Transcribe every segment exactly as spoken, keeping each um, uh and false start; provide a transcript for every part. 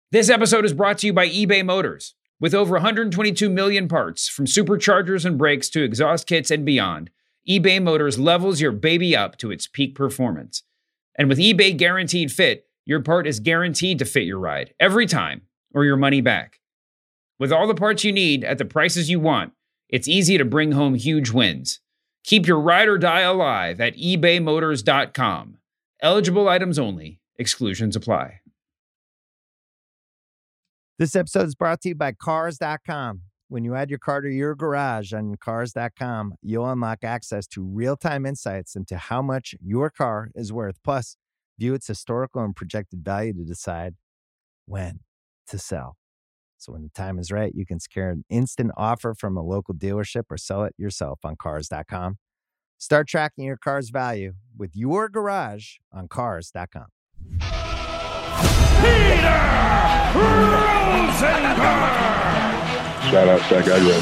This episode is brought to you by eBay Motors. With over one hundred twenty-two million parts, from superchargers and brakes to exhaust kits and beyond, eBay Motors levels your baby up to its peak performance. And with eBay Guaranteed Fit, your part is guaranteed to fit your ride every time, or your money back. With all the parts you need at the prices you want, it's easy to bring home huge wins. Keep your ride or die alive at ebay motors dot com. Eligible items only. Exclusions apply. This episode is brought to you by Cars dot com. When you add your car to your garage on Cars dot com, you'll unlock access to real-time insights into how much your car is worth. Plus, view its historical and projected value to decide when to sell. So when the time is right, you can secure an instant offer from a local dealership or sell it yourself on Cars dot com. Start tracking your car's value with your garage on Cars dot com. Peter Rosenberg! Shout out Stack Aggro.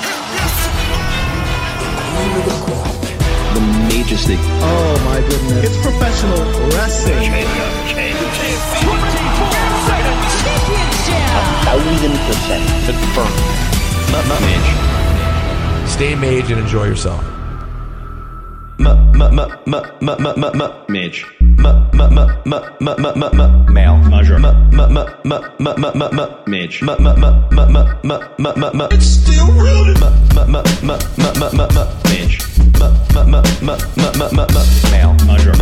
The Majesty. Oh my goodness. It's professional wrestling. A thousand percent confirmed. Mage. Stay mage and enjoy yourself. Mage. Male. Measure. Mage. It's still rooted. Mage. Male. Measure.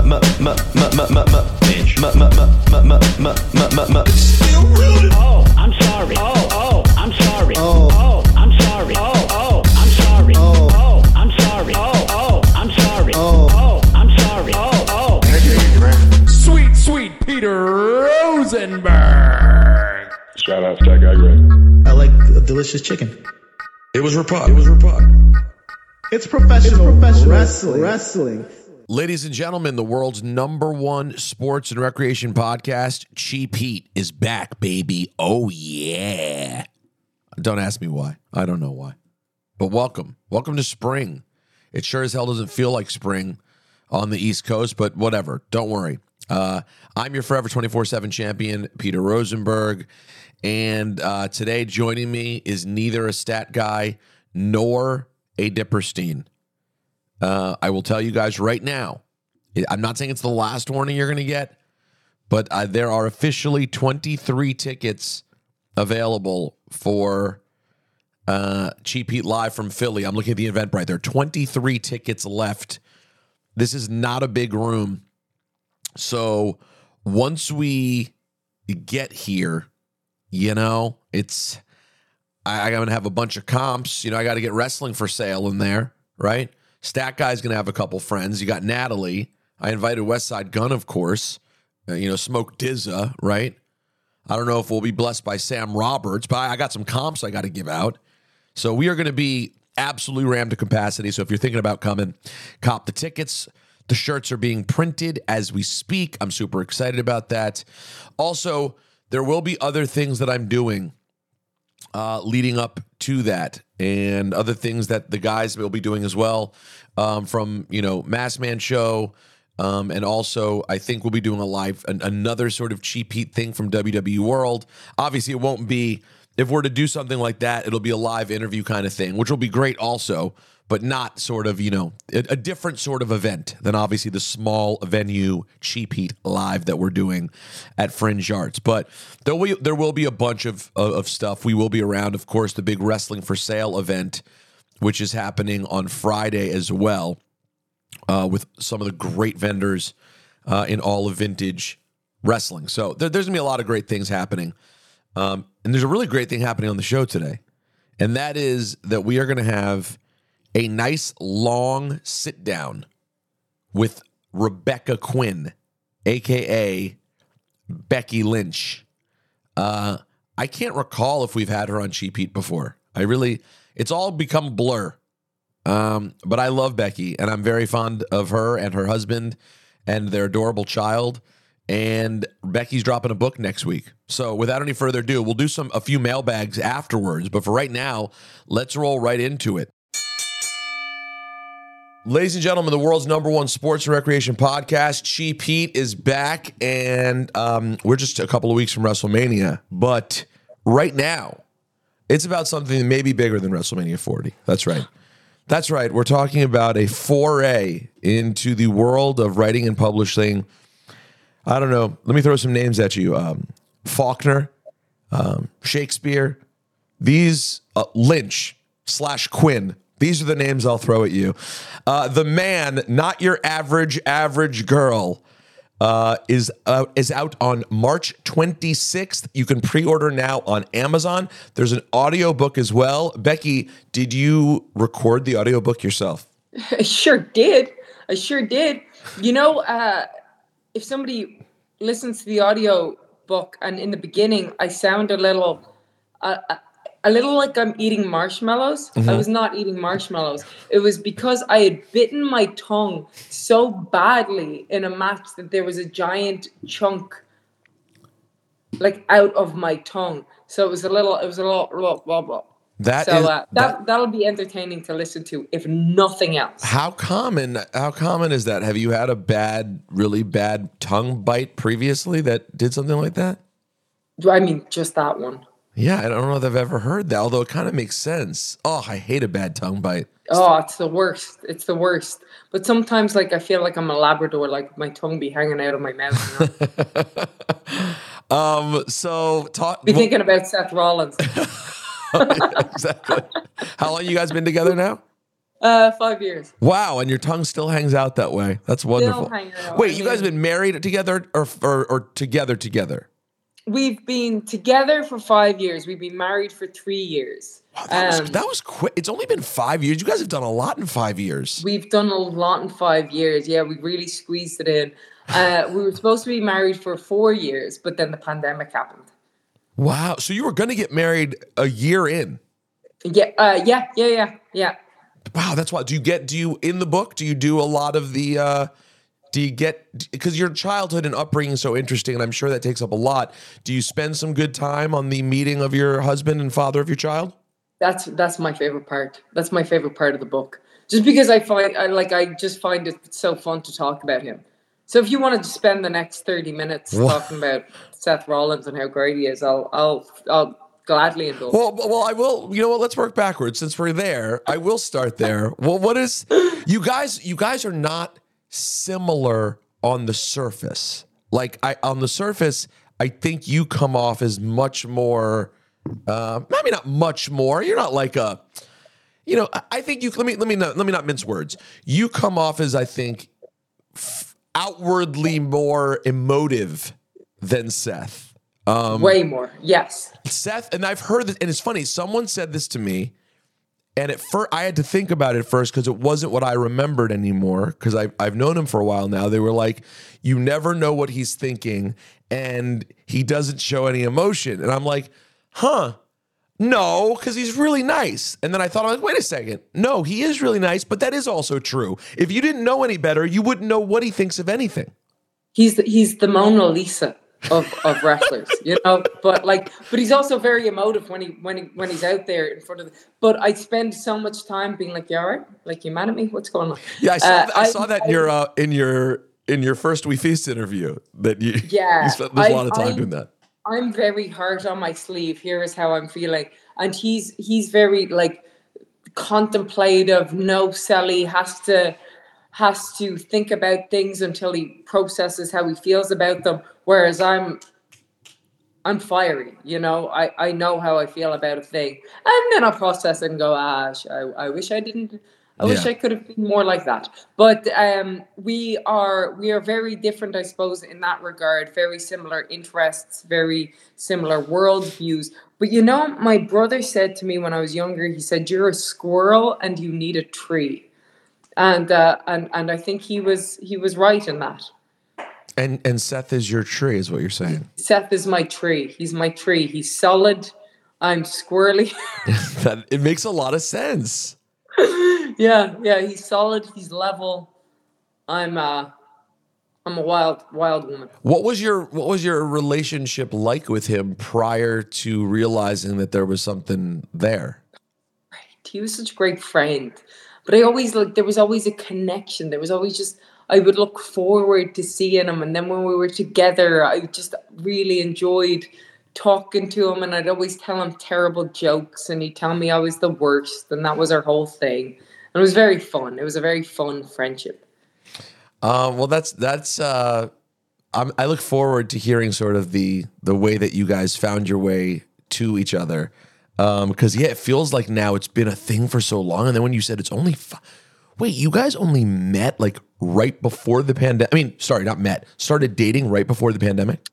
Mage. It's still rooted. Oh, I'm sorry. Oh, oh, I'm sorry. Oh. Oh, I'm sorry. Oh, oh, I'm sorry. Oh. Oh, I'm sorry. Oh, oh, I'm sorry. Oh. Oh, I'm sorry. Oh, oh. Sweet, sweet Peter Rosenberg. Shout out Stack Aggro. I like a delicious chicken. It was Rapod. It was Rapod. It's professional, It's professional wrestling. wrestling. Ladies and gentlemen, the world's number one sports and recreation podcast, Cheap Heat, is back, baby. Oh, yeah. Don't ask me why. I don't know why. But welcome. Welcome to spring. It sure as hell doesn't feel like spring on the East Coast, but whatever. Don't worry. Uh, I'm your forever twenty-four seven champion, Peter Rosenberg. And uh, today joining me is neither a stat guy nor a Dipperstein. Uh, I will tell you guys right now, I'm not saying it's the last warning you're going to get, but uh, there are officially twenty-three tickets available for uh, Cheap Heat Live from Philly. I'm looking at the Eventbrite. There are twenty-three tickets left. This is not a big room. So once we get here, you know, it's, I, I'm going to have a bunch of comps. You know, I got to get wrestling for sale in there, right? Stat Guy's going to have a couple friends. You got Natalie. I invited Westside Gun, of course. Uh, you know, Smoke Dizza, right? I don't know if we'll be blessed by Sam Roberts, but I, I got some comps I got to give out. So we are going to be absolutely rammed to capacity. So if you're thinking about coming, cop the tickets. The shirts are being printed as we speak. I'm super excited about that. Also, there will be other things that I'm doing uh, leading up to that, and other things that the guys will be doing as well, um, from, you know, Mass Man Show, um, and also I think we'll be doing a live, an, another sort of Cheap Heat thing from W W E World. Obviously, it won't be, if we're to do something like that, it'll be a live interview kind of thing, which will be great also, but not sort of, you know, a, a different sort of event than obviously the small venue Cheap Heat Live that we're doing at Fringe Arts. But there will, there will be a bunch of, of, of stuff. We will be around, of course, the big Wrestling for Sale event, which is happening on Friday as well, uh, with some of the great vendors uh, in all of vintage wrestling. So there, there's going to be a lot of great things happening. Um, and there's a really great thing happening on the show today. And that is that we are going to have a nice long sit down with Rebecca Quinn, a k a. Becky Lynch. Uh, I can't recall if we've had her on Cheap Heat before. I really, it's all become blur. Um, but I love Becky, and I'm very fond of her and her husband and their adorable child. And Becky's dropping a book next week. So without any further ado, we'll do some a few mailbags afterwards. But for right now, let's roll right into it. Ladies and gentlemen, the world's number one sports and recreation podcast, Cheap Heat, is back, and um, we're just a couple of weeks from WrestleMania. But right now, it's about something maybe bigger than WrestleMania forty. That's right. That's right. We're talking about a foray into the world of writing and publishing. I don't know. Let me throw some names at you. Um, Faulkner, um, Shakespeare, these uh, Lynch slash Quinn. These are the names I'll throw at you. Uh, the man, not your average, average girl, uh, is uh, is out on March twenty-sixth. You can pre-order now on Amazon. There's an audiobook as well. Becky, did you record the audiobook yourself? I sure did. I sure did. You know, uh, if somebody listens to the audio book and in the beginning I sound a little... Uh, A little like I'm eating marshmallows. Mm-hmm. I was not eating marshmallows. It was because I had bitten my tongue so badly in a match that there was a giant chunk like out of my tongue. So it was a little, it was a little, blah, blah, blah. That so is, uh, that, that that'll be entertaining to listen to, if nothing else. How common, how common is that? Have you had a bad, really bad tongue bite previously that did something like that? I mean, just that one. Yeah, I don't know if I've ever heard that, although it kind of makes sense. Oh, I hate a bad tongue bite. Oh, it's the worst. It's the worst. But sometimes, like, I feel like I'm a Labrador, like my tongue be hanging out of my mouth. You know? um. So, talk. Be well, thinking about Seth Rollins. Exactly. How long you guys been together now? Uh, five years. Wow, and your tongue still hangs out that way. That's wonderful. Still hanging out. Wait, I you mean, guys been married together or, or or together together? We've been together for five years. We've been married for three years. Wow, that, um, was, that was quick. It's only been five years. You guys have done a lot in five years. We've done a lot in five years. Yeah, we really squeezed it in. Uh, we were supposed to be married for four years, but then the pandemic happened. Wow. So you were going to get married a year in? Yeah, uh, yeah, yeah, yeah, yeah. Wow, that's why. Do you get, do you, in the book, do you do a lot of the... Uh, Do you get, because your childhood and upbringing is so interesting, and I'm sure that takes up a lot. Do you spend some good time on the meeting of your husband and father of your child? That's that's my favorite part. That's my favorite part of the book. Just because I find, I, like, I just find it so fun to talk about him. So if you wanted to spend the next thirty minutes what? talking about Seth Rollins and how great he is, I'll I'll I'll gladly indulge. Well, well, I will. You know what? Let's work backwards. Since we're there, I will start there. Well, what is you guys? You guys are not similar on the surface. Like I on the surface, I think you come off as much more. Uh, I mean, not much more. You're not like a. You know, I think you. Let me let me not, let me not mince words. You come off as I think f- outwardly more emotive than Seth. Um, Way more, yes. Seth, and I've heard this, and it's funny. Someone said this to me. And at first, I had to think about it first because it wasn't what I remembered anymore. Because I've I've known him for a while now. They were like, "You never know what he's thinking, and he doesn't show any emotion." And I'm like, "Huh? No, because he's really nice." And then I thought, I was like, "Wait a second, no, he is really nice, but that is also true. If you didn't know any better, you wouldn't know what he thinks of anything." He's the, he's the Mona Lisa of of wrestlers, you know, but like, but he's also very emotive when he when he when he's out there in front of. The, but I spend so much time being like, "You all right? Like, you mad at me? What's going on?" Yeah, I saw uh, that, I, I saw that in I, your uh, in your in your first We Feast interview that you yeah you spent there's a lot of time I'm, doing that. I'm very hard on my sleeve. Here is how I'm feeling, and he's he's very like contemplative, no selly, has to has to think about things until he processes how he feels about them. Whereas I'm, I'm fiery, you know, I, I know how I feel about a thing, and then I'll process it and go, ah, I, I wish I didn't, I wish Yeah. I could have been more like that. But um, we are, we are very different, I suppose, in that regard, very similar interests, very similar worldviews. But you know, my brother said to me when I was younger, he said, "You're a squirrel and you need a tree." And uh, and and I think he was he was right in that. And and Seth is your tree, is what you're saying. Seth is my tree. He's my tree. He's solid. I'm squirrely. That it makes a lot of sense. yeah, yeah. He's solid. He's level. I'm uh, I'm a wild wild woman. What was your what was your relationship like with him prior to realizing that there was something there? He was such a great friend. But I always like there was always a connection. There was always just I would look forward to seeing him, and then when we were together, I just really enjoyed talking to him, and I'd always tell him terrible jokes, and he'd tell me I was the worst, and that was our whole thing. And it was very fun. It was a very fun friendship. Um, well, that's that's. Uh, I'm, I look forward to hearing sort of the the way that you guys found your way to each other, because um, yeah, it feels like now it's been a thing for so long, and then when you said it's only, fi- wait, you guys only met like right before the pandemic. I mean, sorry, not met. Started dating right before the pandemic.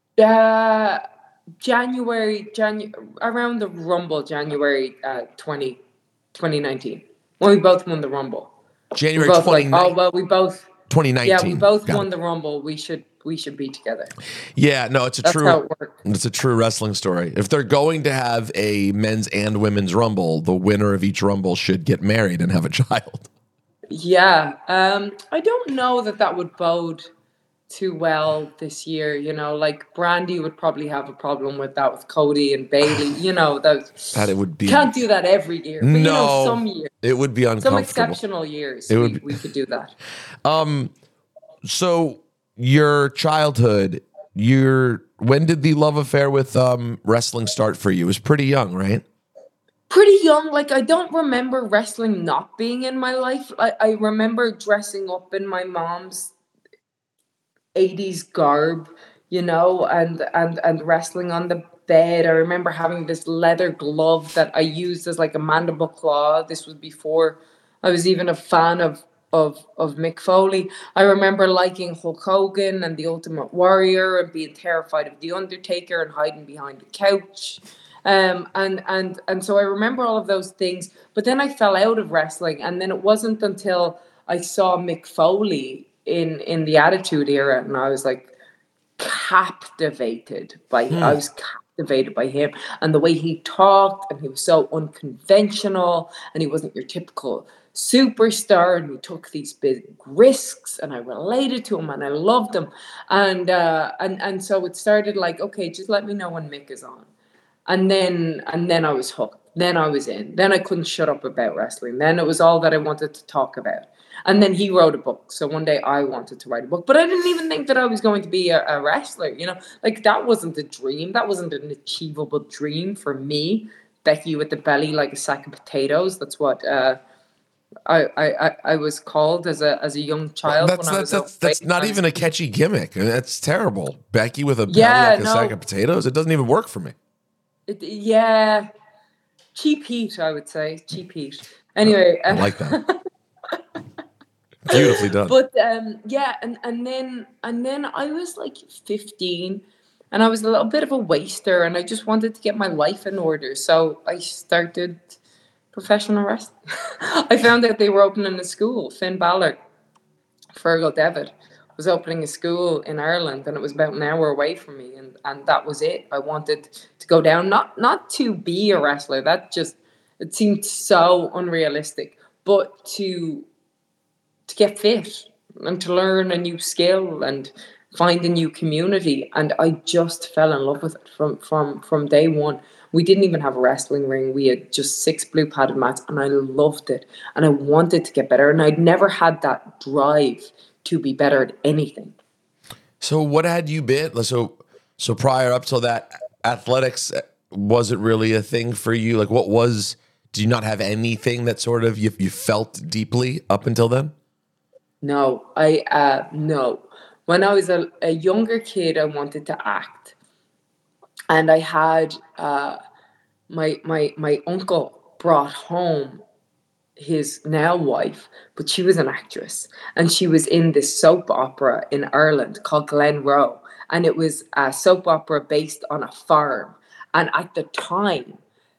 Uh, January, Janu- around the Rumble, January uh, twenty, twenty nineteen, when we both won the Rumble. January both twenty nineteen. Like, oh well, we both. twenty nineteen. Yeah, we both Got won it. the Rumble. We should we should be together. Yeah, no, it's a That's true. how it worked. It's a true wrestling story. If they're going to have a men's and women's Rumble, the winner of each Rumble should get married and have a child. Yeah, um, I don't know that that would bode too well this year. You know, like Brandy would probably have a problem with that with Cody and Bailey. You know, those That it would be. can't do that every year. But, no, you know, some years, it would be some uncomfortable. exceptional years, It we, would- we could do that. Um, so your childhood, your when did the love affair with um wrestling start for you? It was pretty young, right? Pretty young. Like, I don't remember wrestling not being in my life. I, I remember dressing up in my mom's eighties garb, you know, and, and, and wrestling on the bed. I remember having this leather glove that I used as like a mandible claw. This was before I was even a fan of of of Mick Foley. I remember liking Hulk Hogan and the Ultimate Warrior and being terrified of the Undertaker and hiding behind the couch. Um, and and and so I remember all of those things. But then I fell out of wrestling, and then it wasn't until I saw Mick Foley in in the Attitude Era, and I was like captivated by him. I was captivated by him and the way he talked, and he was so unconventional, and he wasn't your typical superstar, and he took these big risks, and I related to him, and I loved him, and uh, and and so it started like, okay, just let me know when Mick is on, and then and then I was hooked. Then I was in. Then I couldn't shut up about wrestling. Then it was all that I wanted to talk about. And then he wrote a book. So one day I wanted to write a book, but I didn't even think that I was going to be a, a wrestler. You know, like that wasn't a dream. That wasn't an achievable dream for me. Becky with the belly like a sack of potatoes. That's what uh, I, I I was called as a as a young child. That's when I that's was that's, that's overweight. not even a catchy gimmick. I mean, that's terrible. Becky with a belly Yeah, like a no. sack of potatoes. It doesn't even work for me. It, yeah, cheap heat. I would say cheap heat. Anyway, I like that. Beautifully done. But um, yeah, and, and then and then I was like fifteen, and I was a little bit of a waster, and I just wanted to get my life in order. So I started professional wrestling. I found out they were opening a school. Finn Balor, Fergal Devitt, was opening a school in Ireland, and it was about an hour away from me, and, and that was it. I wanted to go down, not not to be a wrestler. That just it seemed so unrealistic, but to to get fit and to learn a new skill and find a new community. And I just fell in love with it from, from, from day one. We didn't even have a wrestling ring. We had just six blue padded mats, and I loved it. And I wanted to get better. And I'd never had that drive to be better at anything. So what had you been? So so prior up till that, athletics wasn't really a thing for you. Like what was? Do you not have anything that sort of you you felt deeply up until then? No, I uh no. When I was a, a younger kid, I wanted to act, and I had uh my my my uncle brought home his now wife, but she was an actress, and she was in this soap opera in Ireland called Glen Roe, and it was a soap opera based on a farm. And at the time,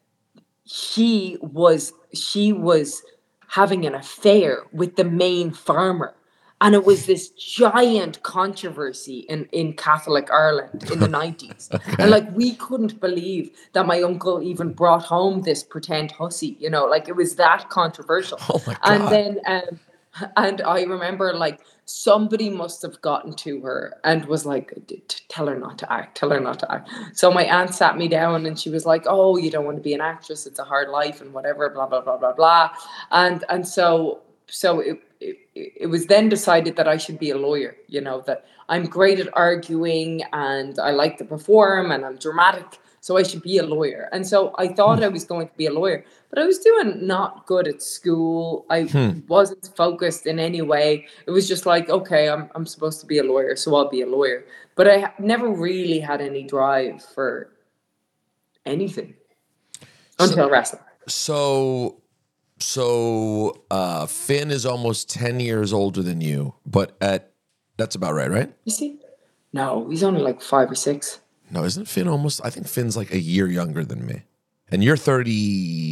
she was she was having an affair with the main farmer. And it was this giant controversy in, in Catholic Ireland in the nineties. Okay. And like, we couldn't believe that my uncle even brought home this pretend hussy, you know, like it was that controversial. Oh my God. And then, um, And I remember like somebody must have gotten to her and was like, tell her not to act, tell her not to act. So my aunt sat me down and she was like, oh, you don't want to be an actress. It's a hard life and whatever, blah, blah, blah, blah, blah. And, and so, so it, it, it was then decided that I should be a lawyer, you know, that I'm great at arguing and I like to perform and I'm dramatic. So I should be a lawyer. And so I thought I was going to be a lawyer, but I was doing not good at school. I hmm. wasn't focused in any way. It was just like, okay, I'm I'm supposed to be a lawyer, so I'll be a lawyer. But I never really had any drive for anything until so, wrestling. So, so uh, Finn is almost ten years older than you, but at that's about right, right? You see? No, he's only like five or six. No, isn't Finn almost? I think Finn's like a year younger than me. And you're thirty.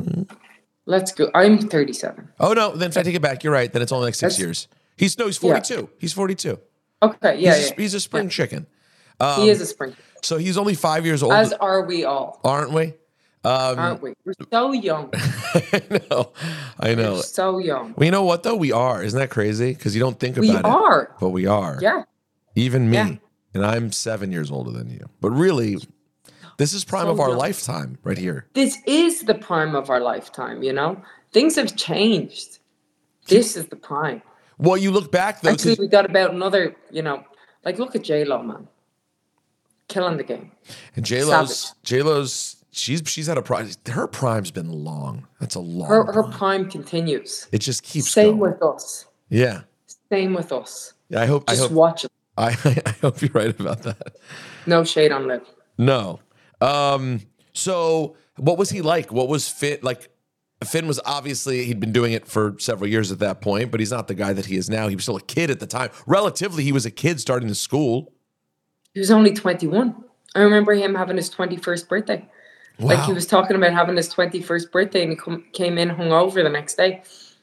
Let's go. I'm thirty-seven. Oh, no. Then if I take it back, you're right. Then it's only like six That's, years. He's no, he's forty-two. Yeah. He's forty-two. Okay. Yeah. He's, yeah. A, he's a spring yeah. chicken. Um, he is a spring chicken. So he's only five years old. As are we all. Aren't we? Um, Aren't we? We're so young. I know. I know. We're so young. Well, you know what, though? We are. Isn't that crazy? Because you don't think about we it. We are. But we are. Yeah. Even me. Yeah. And I'm seven years older than you. But really, this is prime so of our young. lifetime right here. This is the prime of our lifetime, you know? Things have changed. This is the prime. Well, you look back, though. Actually, we got about another, you know, like look at J-Lo, man. Killing the game. And J-Lo's, J-Lo's, she's she's had a prime. Her prime's been long. That's a long Her, her prime. prime continues. It just keeps Same going. with us. Yeah. Same with us. Yeah, I hope. Just I hope, watch it. I, I hope you're right about that. No shade on Liv. No. Um, so what was he like? What was Finn like? Finn was obviously, he'd been doing it for several years at that point, but he's not the guy that he is now. He was still a kid at the time. Relatively, he was a kid starting to school. He was only twenty-one. I remember him having his twenty-first birthday. Wow. Like he was talking about having his twenty-first birthday and he come, came in hungover the next day.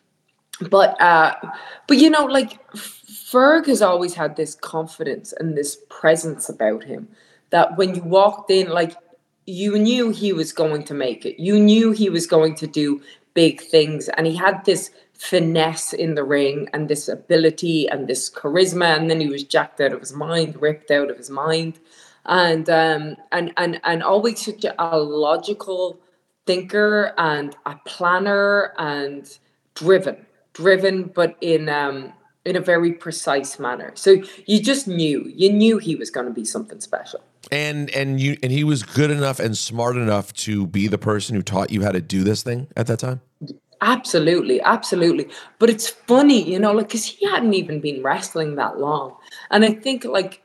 But, uh, but you know, like Ferg has always had this confidence and this presence about him that when you walked in, like you knew he was going to make it. You knew he was going to do big things. And he had this finesse in the ring and this ability and this charisma. And then he was jacked out of his mind, ripped out of his mind. And, um, and, and, and always such a, a logical thinker and a planner and driven. driven, but in um in a very precise manner. So you just knew, you knew he was going to be something special. And and you and he was good enough and smart enough to be the person who taught you how to do this thing at that time? Absolutely, absolutely. But it's funny, you know, like, because he hadn't even been wrestling that long. And I think, like,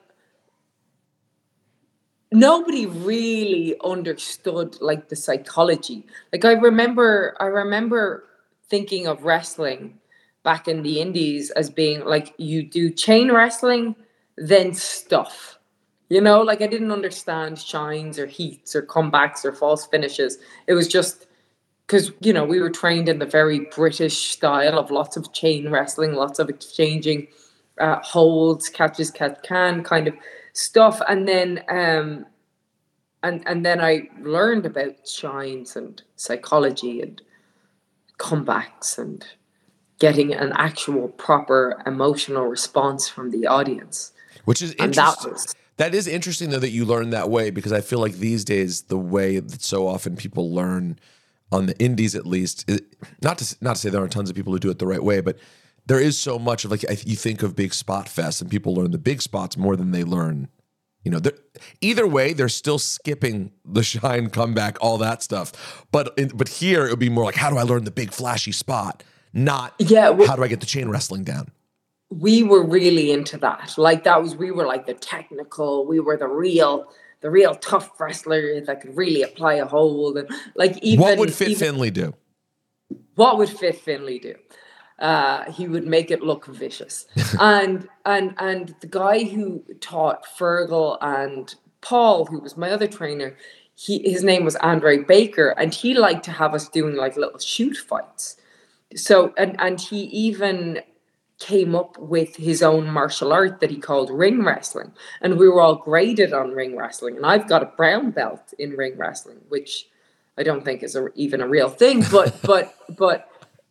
nobody really understood, like, the psychology. Like, I remember, I remember thinking of wrestling back in the indies as being like, you do chain wrestling, then stuff. You know, like I didn't understand shines or heats or comebacks or false finishes. It was just because, you know, we were trained in the very British style of lots of chain wrestling, lots of exchanging uh, holds, catches, catch can kind of stuff. And then, um, and and then I learned about shines and psychology and comebacks and getting an actual proper emotional response from the audience. Which is and interesting. That, was, that is interesting, though, that you learn that way, because I feel like these days, the way that so often people learn on the indies, at least, it, not to not to say there aren't tons of people who do it the right way, but there is so much of, like, you think of big spot fests and people learn the big spots more than they learn, you know, either way, they're still skipping the shine, comeback, all that stuff. But but here it would be more like, how do I learn the big flashy spot? Not yeah, well, how do I get the chain wrestling down? We were really into that. Like that was, we were like the technical, we were the real, the real tough wrestler that could really apply a hold. And like even what would Fit even, Finlay do? What would Fit Finlay do? Uh, he would make it look vicious. and and and the guy who taught Fergal and Paul, who was my other trainer, he his name was Andre Baker, and he liked to have us doing like little shoot fights. So and and he even came up with his own martial art that he called ring wrestling, and we were all graded on ring wrestling. And I've got a brown belt in ring wrestling, which I don't think is a, even a real thing, but but but.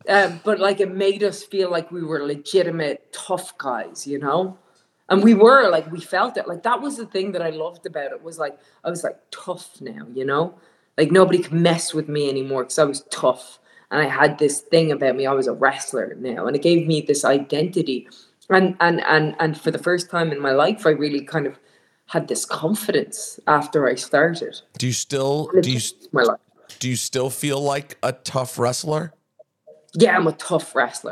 Um, but like it made us feel like we were legitimate tough guys, you know? And we were like, we felt it. Like that was the thing that I loved about it, was like, I was like tough now, you know? Like nobody could mess with me anymore because I was tough. And I had this thing about me. I was a wrestler now. And it gave me this identity. And and and and for the first time in my life, I really kind of had this confidence after I started. Do you still do you my life. do you still feel like a tough wrestler? Yeah, I'm a tough wrestler.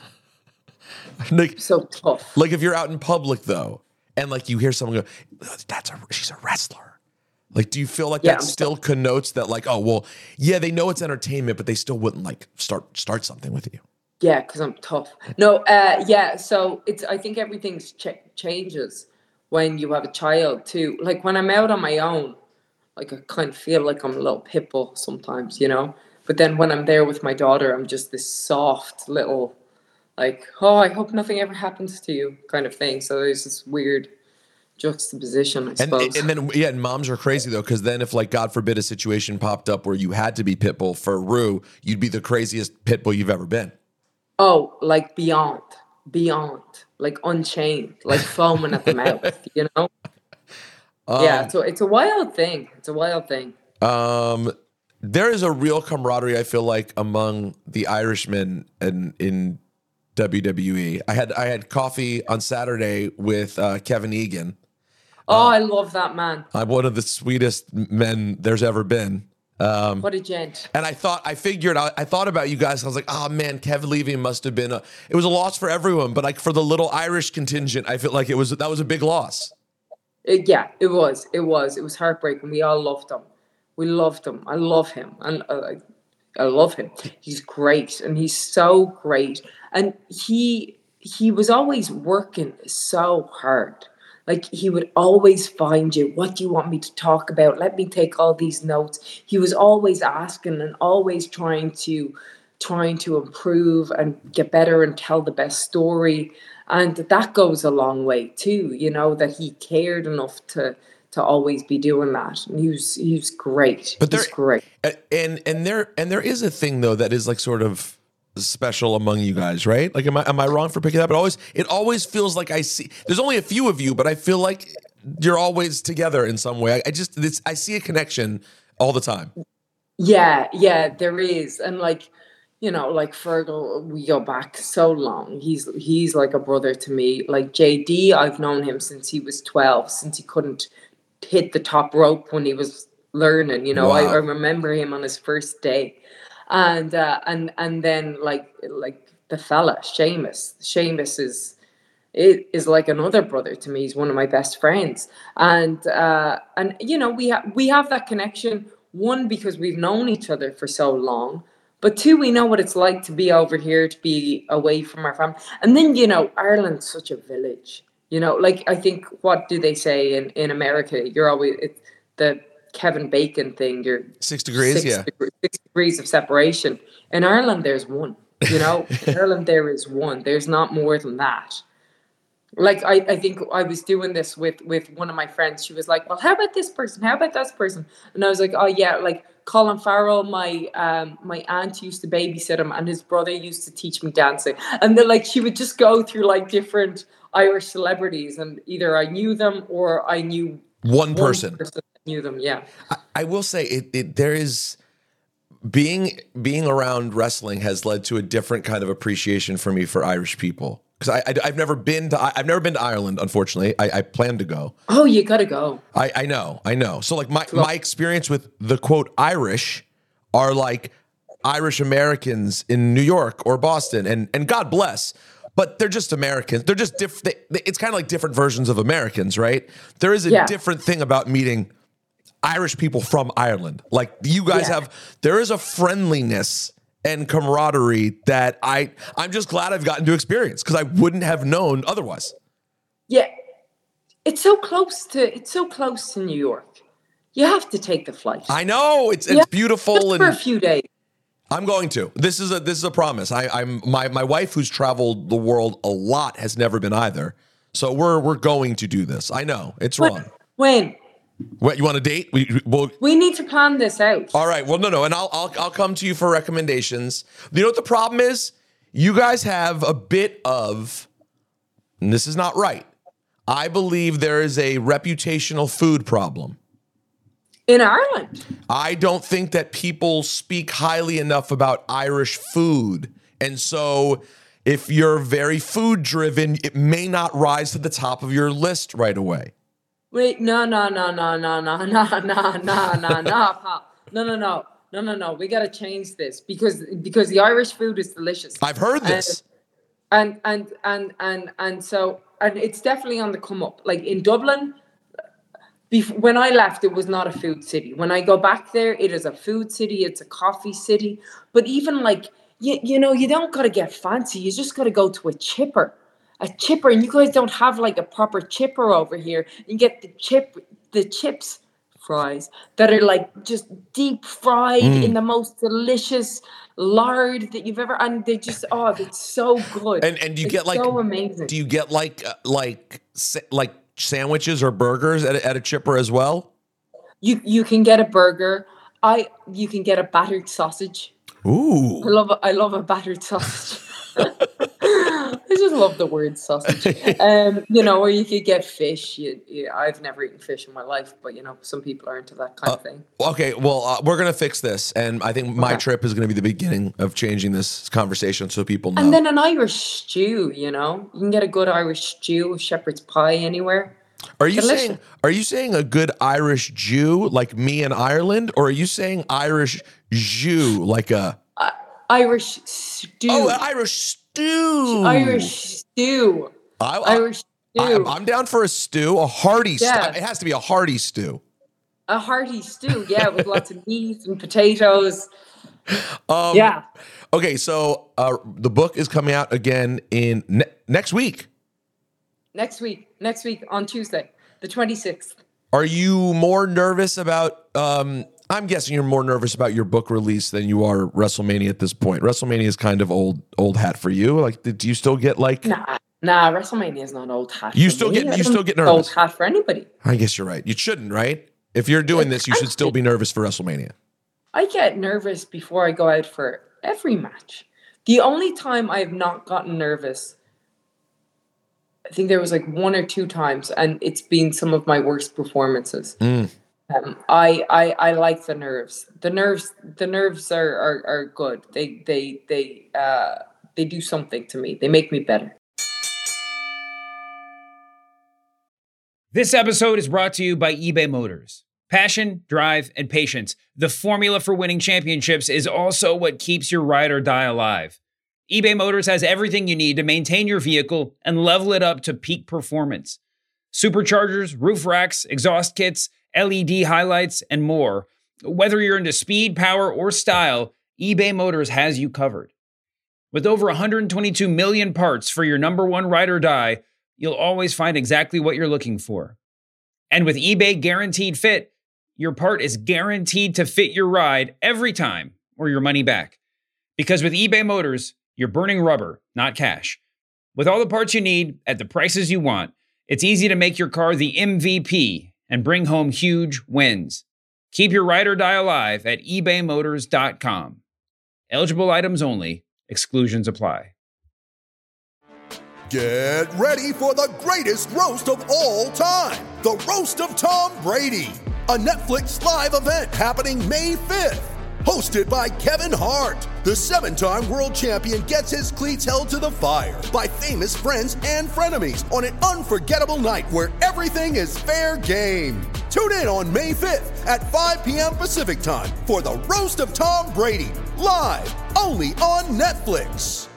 Like, so tough. Like if you're out in public though, and like you hear someone go, "That's a she's a wrestler." Like, do you feel like Yeah, that I'm still connotes that? Like, oh well, yeah, they know it's entertainment, but they still wouldn't like start start something with you. Yeah, because I'm tough. No, uh, yeah. So it's. I think everything ch- changes when you have a child too. Like when I'm out on my own, like I kind of feel like I'm a little pit bull sometimes, you know. But then when I'm there with my daughter, I'm just this soft little, like, oh, I hope nothing ever happens to you, kind of thing. So there's this weird juxtaposition, I And suppose. and then yeah, and moms are crazy though, because then if like God forbid a situation popped up where you had to be pit bull for Rue, you'd be the craziest pit bull you've ever been. Oh, like beyond, beyond, like unchained, like foaming at the mouth, you know? Um, yeah, so it's a wild thing. It's a wild thing. Um, there is a real camaraderie, I feel like, among the Irishmen in in W W E. I had I had coffee on Saturday with uh, Kevin Egan. Oh, I love that man. I'm one of the sweetest men there's ever been. Um, What a gent. and I thought, I figured out, I thought about you guys. I was like, oh man, Kevin Levy must have been a, it was a loss for everyone, but like for the little Irish contingent, I feel like it was, that was a big loss. It- yeah, it was. It was. It was heartbreaking. We all loved him. We loved him. I love him. And uh, I love him. He's great. And he's so great. And he he was always working so hard. Like he would always find you. What do you want me to talk about? Let me take all these notes. He was always asking and always trying to trying to improve and get better and tell the best story. And that goes a long way too, you know, that he cared enough to to always be doing that. And he was he was great. But He's there- great. And, and there, and there is a thing though, that is like sort of special among you guys, right? Like, am I, am I wrong for picking that up? It always, it always feels like I see, there's only a few of you, but I feel like you're always together in some way. I, I just, it's, I see a connection all the time. Yeah, yeah, there is. And like, you know, like Fergal, we go back so long. He's he's like a brother to me. Like J D, I've known him since he was twelve, since he couldn't hit the top rope when he was learning. You know, I, Wow. I remember him on his first day. And uh, and and then like like the fella, Seamus. Seamus is it is like another brother to me. He's one of my best friends. And uh, and you know, we have we have that connection. One, because we've known each other for so long, but two, we know what it's like to be over here, to be away from our family. And then, you know, Ireland's such a village. You know, like I think, what do they say in, in America? You're always, it's the Kevin Bacon thing. You're Six degrees, six yeah. degrees, six degrees of separation. In Ireland, there's one. You know, in Ireland, there is one. There's not more than that. Like, I, I think I was doing this with, with one of my friends. She was like, well, how about this person? How about this person? And I was like, oh, yeah, like Colin Farrell, my um, my aunt used to babysit him, and his brother used to teach me dancing. And then, like, she would just go through, like, different Irish celebrities, and either I knew them or I knew One person. that knew them, yeah. I, I will say it, it, there is, being, being around wrestling has led to a different kind of appreciation for me for Irish people. Because I, I, I've never been to, I've never been to Ireland, unfortunately. I, I plan to go. Oh, you got to go. I, I know, I know. So like my, my experience with the quote Irish are like Irish Americans in New York or Boston, and and God bless, but they're just Americans. They're just different. They, it's kind of like different versions of Americans, right? There is a Yeah. different thing about meeting Irish people from Ireland. Like you guys Yeah. have, there is a friendliness and camaraderie that I, I'm just glad I've gotten to experience, because I wouldn't have known otherwise. Yeah. It's so close to, it's so close to New York. You have to take the flight. I know it's it's Yeah, beautiful, just and for a few days. I'm going to. This is a this is a promise. I, I'm my my wife, who's traveled the world a lot, has never been either. So we're we're going to do this. I know it's When? wrong. When? What, you want a date? We well, We need to plan this out. all right. Well, no, no, and I'll I'll I'll come to you for recommendations. You know what the problem is? You guys have a bit of, and this is not right. I believe there is a reputational food problem. In Ireland. I don't think that people speak highly enough about Irish food. And so if you're very food driven, it may not rise to the top of your list right away. Wait, no, no, no, no, no, no, no, no, no, no, no, pal. No, no, no, no, no, no. We got to change this because because the Irish food is delicious. I've heard this. And and and and and so and it's definitely on the come up. Like in Dublin, bef- when I left, it was not a food city. When I go back there, it is a food city. It's a coffee city. But even like you, you know, you don't got to get fancy. You just got to go to a chipper. A chipper, and you guys don't have like a proper chipper over here. You get the chip, the chips fries that are like just deep fried mm. in the most delicious lard that you've ever, and they just oh, it's so good. And and you it's get like so amazing. Do you get like uh, like like sandwiches or burgers at a, at a chipper as well? You you can get a burger. I you can get a battered sausage. Ooh, I love a, I love a battered sausage. I just love the word sausage. Um, you know, or you could get fish. You, you, I've never eaten fish in my life, but you know, some people are into that kind uh, of thing. Okay, well, uh, we're gonna fix this, and I think my okay. trip is gonna be the beginning of changing this conversation so people know. And then an Irish stew. You know, you can get a good Irish stew, shepherd's pie anywhere. Are you Delicious. saying? Are you saying a good Irish Jew like me in Ireland, or are you saying Irish Jew like a uh, Irish stew? Oh, Irish stew. Stew. Irish stew. I, I, Irish stew. I, I'm down for a stew, a hearty yeah. stew. It has to be a hearty stew. A hearty stew, yeah, with lots of meat and potatoes. Um, yeah. Okay, so uh, the book is coming out again in ne- next week. Next week. Next week on Tuesday, the twenty-sixth. Are you more nervous about... Um, I'm guessing you're more nervous about your book release than you are WrestleMania at this point. WrestleMania is kind of old old hat for you. Like, do you still get like? Nah, nah. WrestleMania is not old hat. You for still me. get you still get nervous. Old hat for anybody. I guess you're right. You shouldn't, right? If you're doing this, you should still be nervous for WrestleMania. I get nervous before I go out for every match. The only time I have not gotten nervous, I think there was like one or two times, and it's been some of my worst performances. Mm. Um, I, I I like the nerves. The nerves the nerves are, are, are good. They they they uh they do something to me. They make me better. This episode is brought to you by eBay Motors. Passion, drive, and patience. The formula for winning championships is also what keeps your ride or die alive. eBay Motors has everything you need to maintain your vehicle and level it up to peak performance. Superchargers, roof racks, exhaust kits, L E D highlights, and more. Whether you're into speed, power, or style, eBay Motors has you covered. With over one hundred twenty-two million parts for your number one ride or die, you'll always find exactly what you're looking for. And with eBay Guaranteed Fit, your part is guaranteed to fit your ride every time or your money back. Because with eBay Motors, you're burning rubber, not cash. With all the parts you need at the prices you want, it's easy to make your car the M V P and bring home huge wins. Keep your ride or die alive at ebay motors dot com. Eligible items only. Exclusions apply. Get ready for the greatest roast of all time. The Roast of Tom Brady. A Netflix live event happening May fifth. Hosted by Kevin Hart. The seven-time world champion gets his cleats held to the fire by famous friends and frenemies on an unforgettable night where everything is fair game. Tune in on May fifth at five p.m. Pacific time for the Roast of Tom Brady. Live only on Netflix.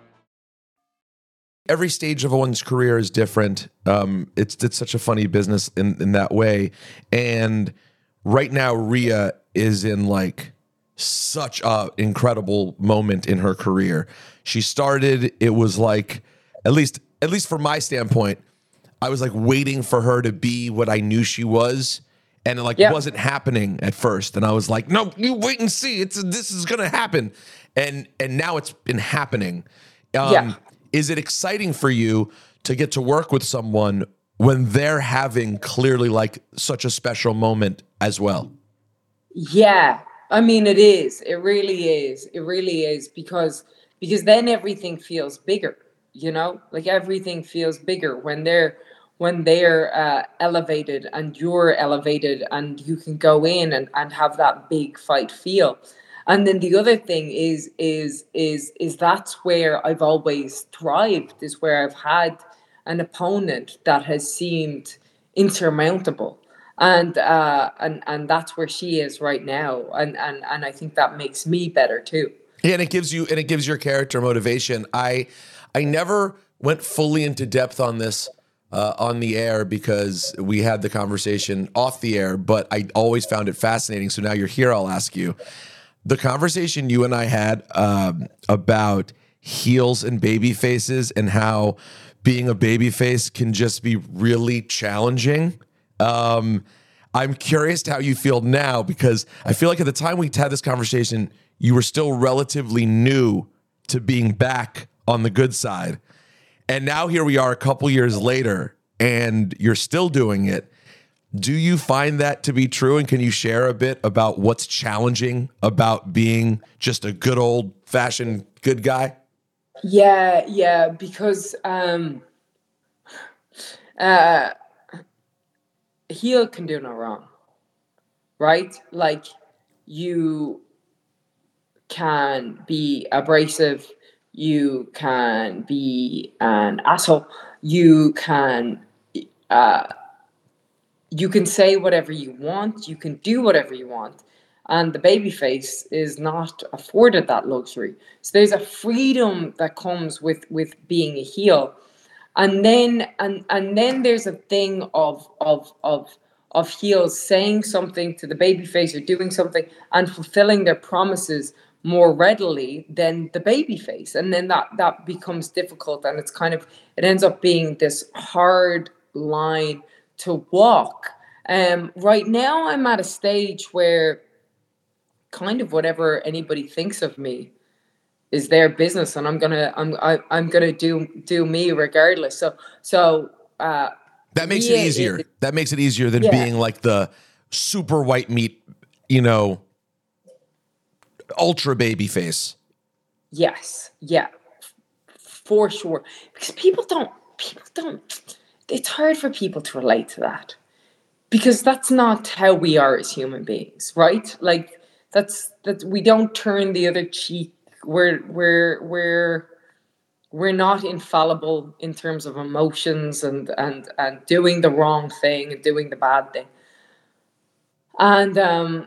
Every stage of one's career is different. Um, it's it's such a funny business in, in that way. And right now, Rhea is in like such a incredible moment in her career. She started, it was like, at least at least from my standpoint, I was like waiting for her to be what I knew she was. And it like yeah. wasn't happening at first. And I was like, no, you wait and see. It's this is gonna happen. And and now it's been happening. Um, yeah. Is it exciting for you to get to work with someone when they're having clearly like such a special moment as well. Yeah, I mean, it is. It really is. It really is because because then everything feels bigger. You know, like everything feels bigger when they're when they're uh, elevated and you're elevated, and you can go in and, and have that big fight feel. And then the other thing is is is is that's where I've always thrived. Is where I've had an opponent that has seemed insurmountable. And uh, and and that's where she is right now, and and and I think that makes me better too. Yeah, and it gives you and it gives your character motivation. I I never went fully into depth on this uh, on the air because we had the conversation off the air, but I always found it fascinating. So now you're here, I'll ask you the conversation you and I had um, about heels and baby faces and how being a baby face can just be really challenging. Um, I'm curious how you feel now, because I feel like at the time we had this conversation, you were still relatively new to being back on the good side. And now here we are a couple years later and you're still doing it. Do you find that to be true? And can you share a bit about what's challenging about being just a good old fashioned good guy? Yeah, yeah, because um, uh, heel can do no wrong, right? Like, you can be abrasive, you can be an asshole, you can uh, you can say whatever you want, you can do whatever you want, and the babyface is not afforded that luxury. So there's a freedom that comes with with being a heel. And then and and then there's a thing of of of of heels saying something to the babyface or doing something and fulfilling their promises more readily than the babyface, and then that that becomes difficult, and it's kind of it ends up being this hard line to walk. Um, right now, I'm at a stage where kind of whatever anybody thinks of me is their business, and I'm gonna I'm I, I'm gonna do do me regardless. So so uh, that makes it easier. It, that makes it easier than yeah. being like the super white meat, you know, ultra baby face. Yes, yeah, for sure. Because people don't people don't. It's hard for people to relate to that because that's not how we are as human beings, right? Like that's that we don't turn the other cheek. We're we're we're we're not infallible in terms of emotions and and and doing the wrong thing and doing the bad thing. And um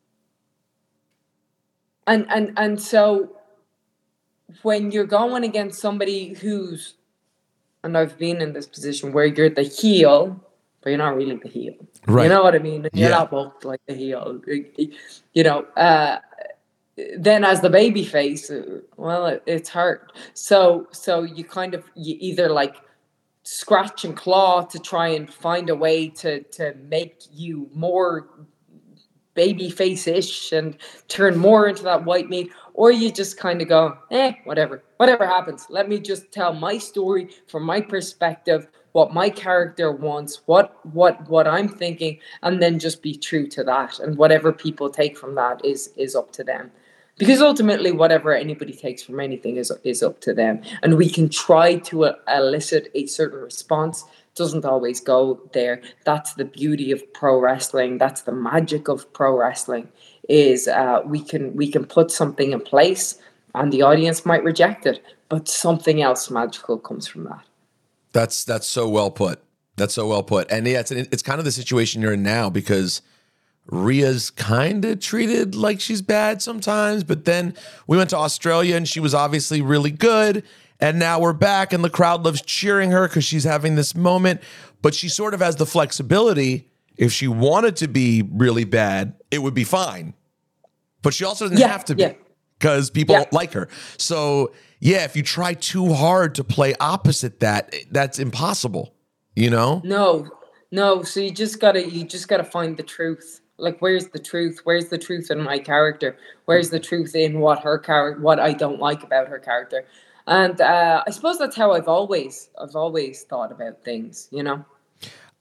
and and and so when you're going against somebody who's, and I've been in this position where you're the heel, but you're not really the heel. Right. You know what I mean? You're yeah. not booked like the heel. You know, uh then as the baby face, well, it, it's hard. So, so you kind of, you either like scratch and claw to try and find a way to, to make you more baby face-ish and turn more into that white meat, or you just kind of go, eh, whatever, whatever happens. Let me just tell my story from my perspective, what my character wants, what, what, what I'm thinking, and then just be true to that. And whatever people take from that is, is up to them. Because ultimately, whatever anybody takes from anything is is up to them. And we can try to uh, elicit a certain response. Doesn't always go there. That's the beauty of pro wrestling. That's the magic of pro wrestling. Is uh, we can we can put something in place, and the audience might reject it, but something else magical comes from that. That's that's so well put. That's so well put. And yeah, it's an, it's kind of the situation you're in now because Rhea's kind of treated like she's bad sometimes, but then we went to Australia and she was obviously really good. And now we're back and the crowd loves cheering her because she's having this moment. But she sort of has the flexibility. If she wanted to be really bad, it would be fine. But she also doesn't yeah, have to be because yeah. people yeah. like her. So yeah, if you try too hard to play opposite that, that's impossible, you know? No, no. So you just gotta, you just gotta find the truth. Like, where's the truth? Where's the truth in my character? Where's the truth in what her character, what I don't like about her character? And uh, I suppose that's how I've always, I've always thought about things, you know?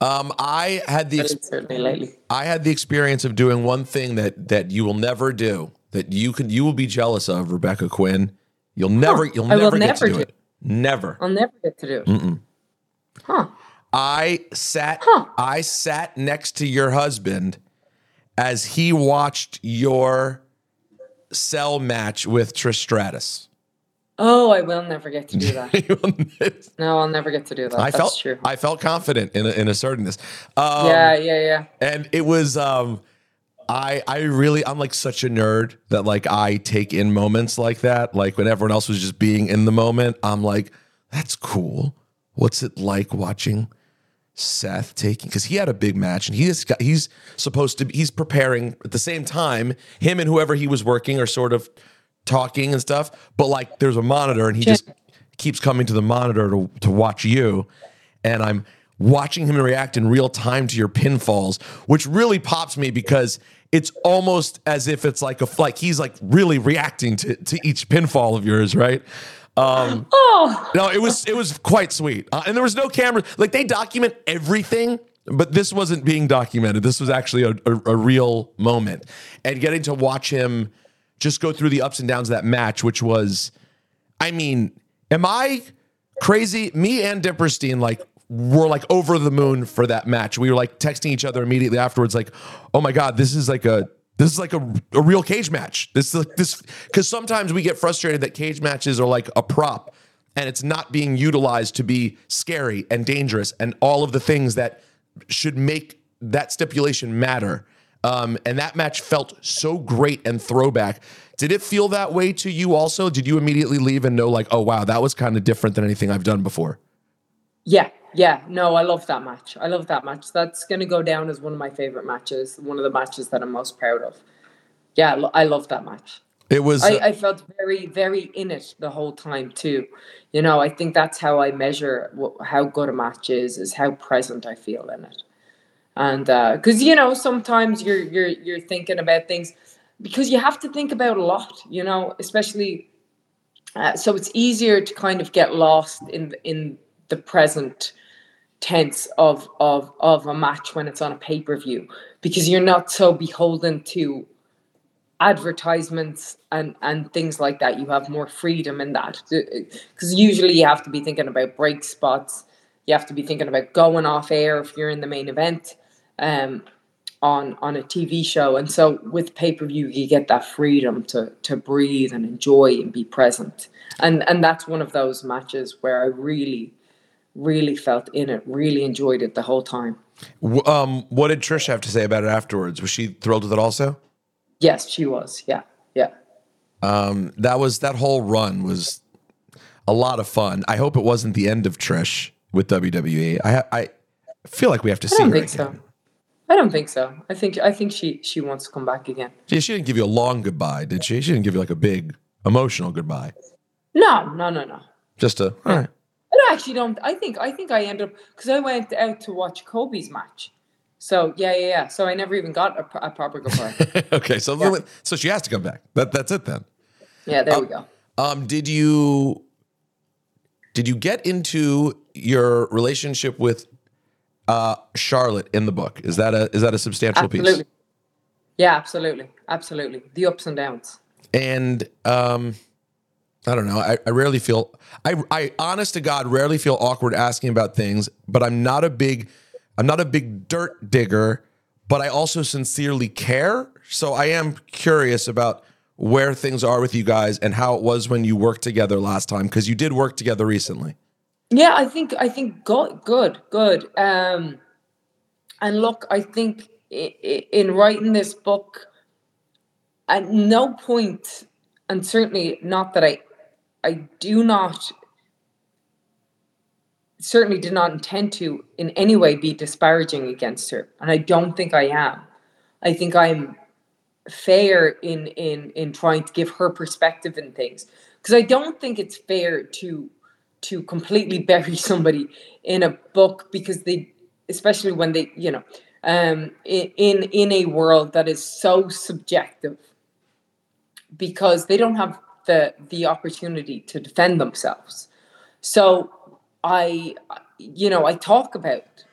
Um, I had the ex- certainly lately. I had the experience of doing one thing that that you will never do, that you can you will be jealous of, Rebecca Quinn. You'll never you'll I will never get never to do do. it. Never. I'll never get to do it. Mm-mm. Huh. I sat Huh. I sat next to your husband as he watched your cell match with Trish Stratus. Oh, I will never get to do that. No, I'll never get to do that. I That's felt true. I felt confident in in asserting this. Um, yeah, yeah, yeah. And it was um I I really I'm like such a nerd that like I take in moments like that. Like when everyone else was just being in the moment, I'm like, that's cool. What's it like watching Seth taking, because he had a big match and he is he's supposed to be he's preparing at the same time. Him and whoever he was working are sort of talking and stuff, but like there's a monitor and he just keeps coming to the monitor to, to watch you, and I'm watching him react in real time to your pinfalls, which really pops me because it's almost as if it's like a like he's like really reacting to, to each pinfall of yours, right? Um, oh no, it was it was quite sweet, uh, and there was no cameras. Like they document everything, but this wasn't being documented. This was actually a, a, a real moment, and getting to watch him just go through the ups and downs of that match, which was, I mean, am I crazy? Me and Dipperstein, like, were like over the moon for that match. We were like texting each other immediately afterwards, like, oh my God, this is like a, this is like a, a real cage match. This is like this, because sometimes we get frustrated that cage matches are like a prop and it's not being utilized to be scary and dangerous and all of the things that should make that stipulation matter. Um, and that match felt so great and throwback. Did it feel that way to you also? Did you immediately leave and know like, oh, wow, that was kind of different than anything I've done before? Yeah, yeah. No, I love that match. I love that match. That's going to go down as one of my favorite matches, one of the matches that I'm most proud of. Yeah, I love that match. It was. I, Uh, I felt very, very in it the whole time too. You know, I think that's how I measure what, how good a match is, is how present I feel in it. And because uh, you know, sometimes you're you're you're thinking about things because you have to think about a lot. You know, especially uh, so it's easier to kind of get lost in in the present tense of of of a match when it's on a pay per view because you're not so beholden to advertisements and and things like that. You have more freedom in that because usually you have to be thinking about break spots. You have to be thinking about going off air if you're in the main event. Um, on on a T V show, and so with pay per view, you get that freedom to to breathe and enjoy and be present, and and that's one of those matches where I really, really felt in it, really enjoyed it the whole time. Um, what did Trish have to say about it afterwards? Was she thrilled with it also? Yes, she was. Yeah, yeah. Um, that was that whole run was a lot of fun. I hope it wasn't the end of Trish with W W E. I I feel like we have to see I don't her think again. so. I don't think so. I think I think she she wants to come back again. She, she didn't give you a long goodbye, did she? She didn't give you like a big emotional goodbye. No, no, no, no. Just a all right. I actually don't. I think I think I ended up because I went out to watch Kobe's match. So yeah, yeah, yeah. So I never even got a, a proper goodbye. Okay, so Yeah. so she has to come back. That that's it then. Yeah, there um, we go. Um, did you did you get into your relationship with uh, Charlotte in the book? Is that a is that a substantial Absolutely. piece? Yeah, absolutely, absolutely. The ups and downs. And um, I don't know. I, I rarely feel I I honest to God rarely feel awkward asking about things, but I'm not a big I'm not a big dirt digger, but I also sincerely care. So I am curious about where things are with you guys and how it was when you worked together last time, because you did work together recently. Yeah, I think I think good, good, good. Um, and look, I think i- i- in writing this book, at no point, and certainly not that I, I do not, certainly did not intend to in any way be disparaging against her, and I don't think I am. I think I'm fair in in in trying to give her perspective in things, because I don't think it's fair to to completely bury somebody in a book, because they, especially when they, you know, um, in, in, in a world that is so subjective, because they don't have the, the opportunity to defend themselves. So I, you know, I talk about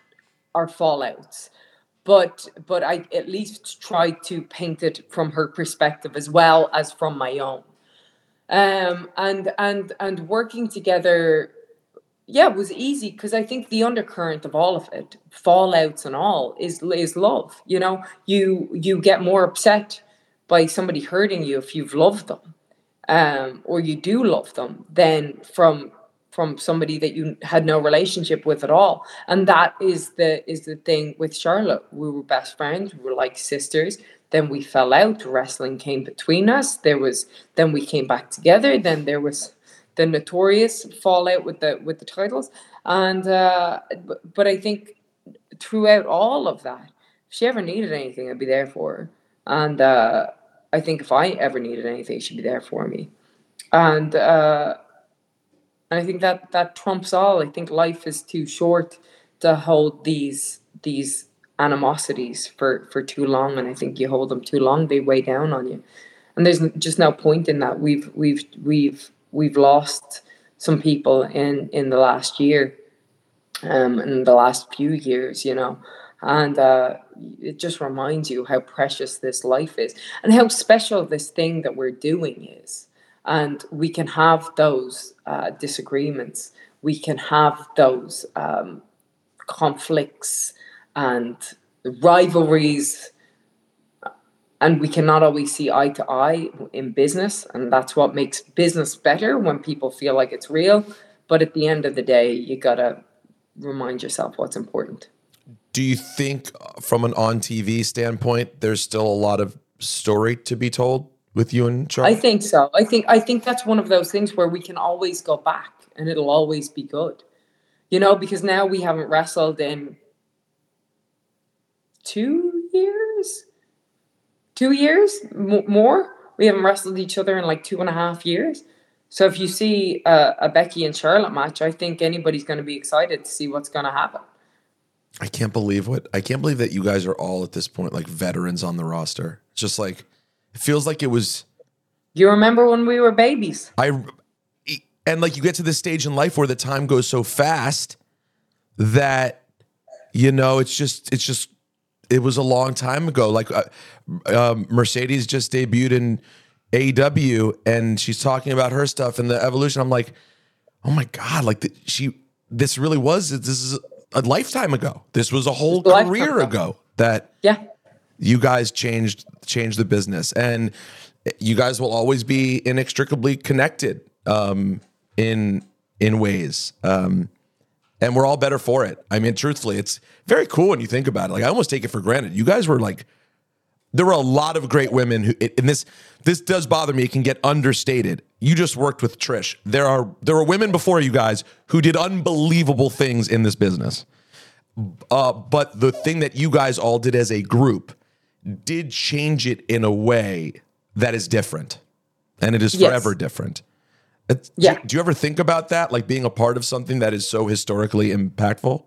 our fallouts. But but I at least tried to paint it from her perspective as well as from my own. Um, and and and working together, yeah, it was easy because I think the undercurrent of all of it, fallouts and all, is is love. You know, you you get more upset by somebody hurting you if you've loved them, um, or you do love them, than from from somebody that you had no relationship with at all. And that is the is the thing with Charlotte. We were best friends. We were like sisters. Then we fell out. Wrestling came between us. There was then we came back together. Then there was the notorious fallout with the with the titles. And uh, but, but I think throughout all of that, if she ever needed anything, I'd be there for her. And uh, I think if I ever needed anything, she'd be there for me. And uh, And I think that that trumps all. I think life is too short to hold these these animosities for, for too long. And I think you hold them too long, they weigh down on you. And there's just no point in that. We've we've we've we've lost some people in, in the last year, um, in the last few years, you know. And uh, it just reminds you how precious this life is and how special this thing that we're doing is. And we can have those uh, disagreements. We can have those um, conflicts and rivalries. And we cannot always see eye to eye in business. And that's what makes business better, when people feel like it's real. But at the end of the day, you got to remind yourself what's important. Do you think from an on T V standpoint, there's still a lot of story to be told with you and Charlotte? I think so. I think I think that's one of those things where we can always go back and it'll always be good. You know, because now we haven't wrestled in two years? Two years? M- more? We haven't wrestled each other in like two and a half years. So if you see a, a Becky and Charlotte match, I think anybody's going to be excited to see what's going to happen. I can't believe what I can't believe that you guys are all at this point like veterans on the roster. It's just like, it feels like it was. You remember when we were babies? I and like you get to this stage in life where the time goes so fast that, you know, it's just it's just it was a long time ago. Like uh, um, Mercedes just debuted in A E W and she's talking about her stuff and the evolution. I'm like, oh my god, like the, she this really was this is a lifetime ago. This was a whole a career ago that yeah. You guys changed changed the business, and you guys will always be inextricably connected um, in in ways, um, and we're all better for it. I mean, truthfully, it's very cool when you think about it. Like I almost take it for granted. You guys were like, there were a lot of great women who, and this this does bother me. It can get understated. You just worked with Trish. There are there were women before you guys who did unbelievable things in this business, uh, but the thing that you guys all did as a group did change it in a way that is different, and it is forever yes. different. It's, yeah. Do, do you ever think about that, like being a part of something that is so historically impactful?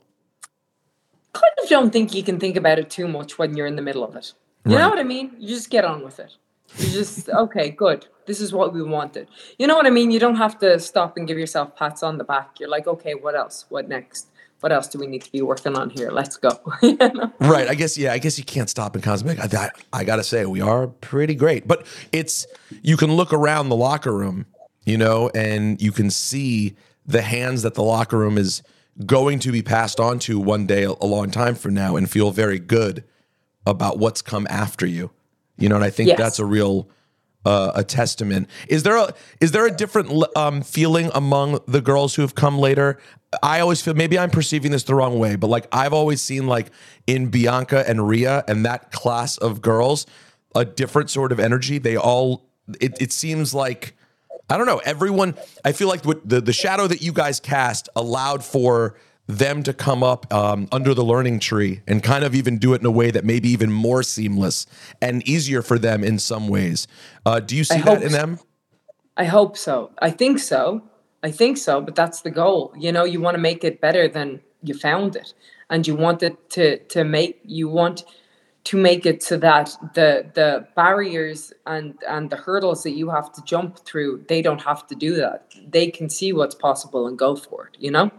I kind of don't think you can think about it too much when you're in the middle of it. You right. know what I mean? You just get on with it. You just, okay, good. This is what we wanted. You know what I mean? You don't have to stop and give yourself pats on the back. You're like, okay, what else? What next? What else do we need to be working on here? Let's go. You know? Right. I guess, yeah, I guess you can't stop and constantly. I, I, I got to say, we are pretty great. But it's, you can look around the locker room, you know, and you can see the hands that the locker room is going to be passed on to one day, a, a long time from now, and feel very good about what's come after you. You know, and I think yes. that's a real uh, a testament. Is there a is there a different um, feeling among the girls who have come later? I always feel, maybe I'm perceiving this the wrong way, but like I've always seen like in Bianca and Rhea and that class of girls, a different sort of energy. They all, it, it seems like, I don't know, everyone, I feel like what the, the shadow that you guys cast allowed for them to come up um, under the learning tree and kind of even do it in a way that may be even more seamless and easier for them in some ways. Uh, do you see that in so. them? I hope so. I think so. I think so, but that's the goal. You know, you want to make it better than you found it. And you want it to, to make, you want to make it so that the the barriers and, and the hurdles that you have to jump through, they don't have to do that. They can see what's possible and go for it, you know?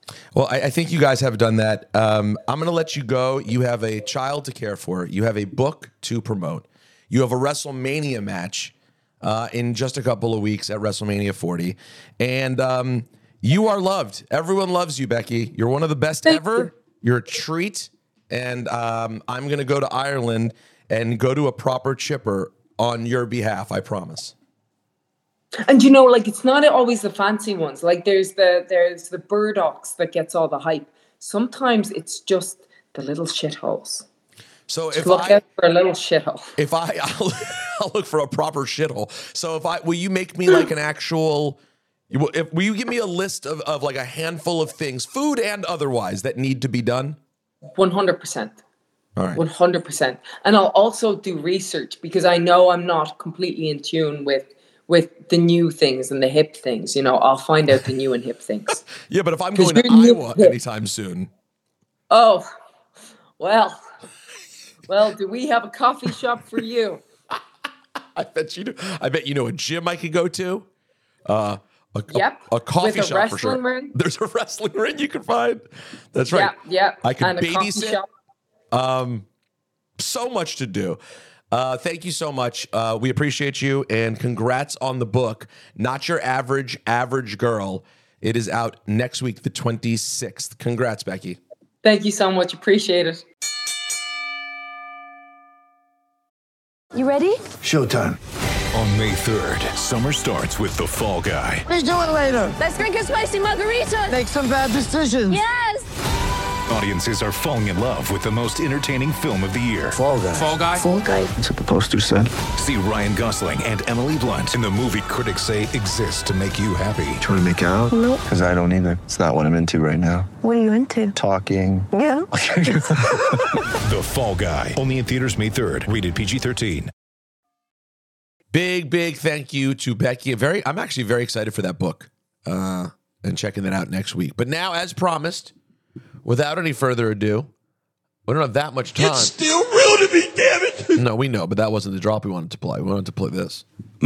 Well, I, I think you guys have done that. Um, I'm going to let you go. You have a child to care for. You have a book to promote. You have a WrestleMania match uh, in just a couple of weeks at WrestleMania forty. And um, you are loved. Everyone loves you, Becky. You're one of the best Thank ever. you. You're a treat. And um, I'm going to go to Ireland and go to a proper chipper on your behalf, I promise. And you know, like it's not always the fancy ones. Like there's the there's the Burdocks that gets all the hype. Sometimes it's just the little shitholes. So Just if look I out for a little shithole. if I I'll, I'll look for a proper shithole. So if I will you make me like an actual you will, if, will you give me a list of, of like a handful of things, food and otherwise, that need to be done? One hundred percent. All right. One hundred percent. And I'll also do research because I know I'm not completely in tune with with the new things and the hip things. You know, I'll find out the new and hip things. Yeah, but if I'm 'Cause going to you're new- Iowa anytime soon. Oh, well, well, do we have a coffee shop for you? I bet you do. I bet you know a gym I could go to. Uh, a, Yep. a, a coffee With a shop for sure. wrestling ring? There's a wrestling ring you can find. That's right. Yeah, yeah. I could And a coffee babysit. shop. Um, so much to do. Uh, thank you so much. Uh, we appreciate you, and congrats on the book. Not Your Average Average Girl. It is out next week, the twenty-sixth. Congrats, Becky. Thank you so much. Appreciate it. You ready? Showtime. On May third, summer starts with The Fall Guy. Let's do it later. Let's drink a spicy margarita. Make some bad decisions. Yes. Audiences are falling in love with the most entertaining film of the year. Fall Guy. Fall Guy? Fall guy. That's what the poster said. See Ryan Gosling and Emily Blunt in the movie critics say exists to make you happy. Trying to make it out? Nope. Because I don't either. It's not what I'm into right now. What are you into? Talking. Yeah. The Fall Guy. Only in theaters May third. Rated P G thirteen. Big, big thank you to Becky. Very, I'm actually very excited for that book uh, and checking that out next week. But now, as promised, without any further ado, we don't have that much time. It's still real to me, damn it. No, we know, but that wasn't the drop we wanted to play. We wanted to play this.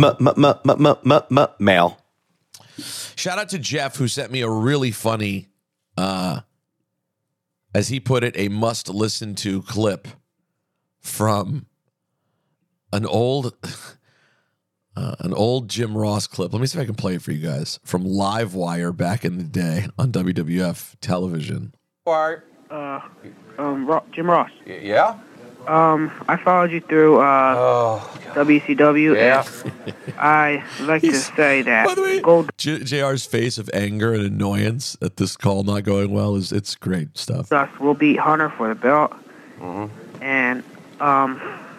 Mail. Shout out to Jeff, who sent me a really funny, uh, as he put it, a must-listen-to clip from an old... Uh, an old Jim Ross clip. Let me see if I can play it for you guys from Livewire back in the day on W W F television. Wire. Uh, um, Ro- Jim Ross. Y- yeah? Um, I followed you through uh, Oh, W C W. yeah. And I like to say that By the way, Gold J- J R's face of anger and annoyance at this call not going well is it's great stuff. Dust will beat Hunter for the belt. Mm-hmm. And um,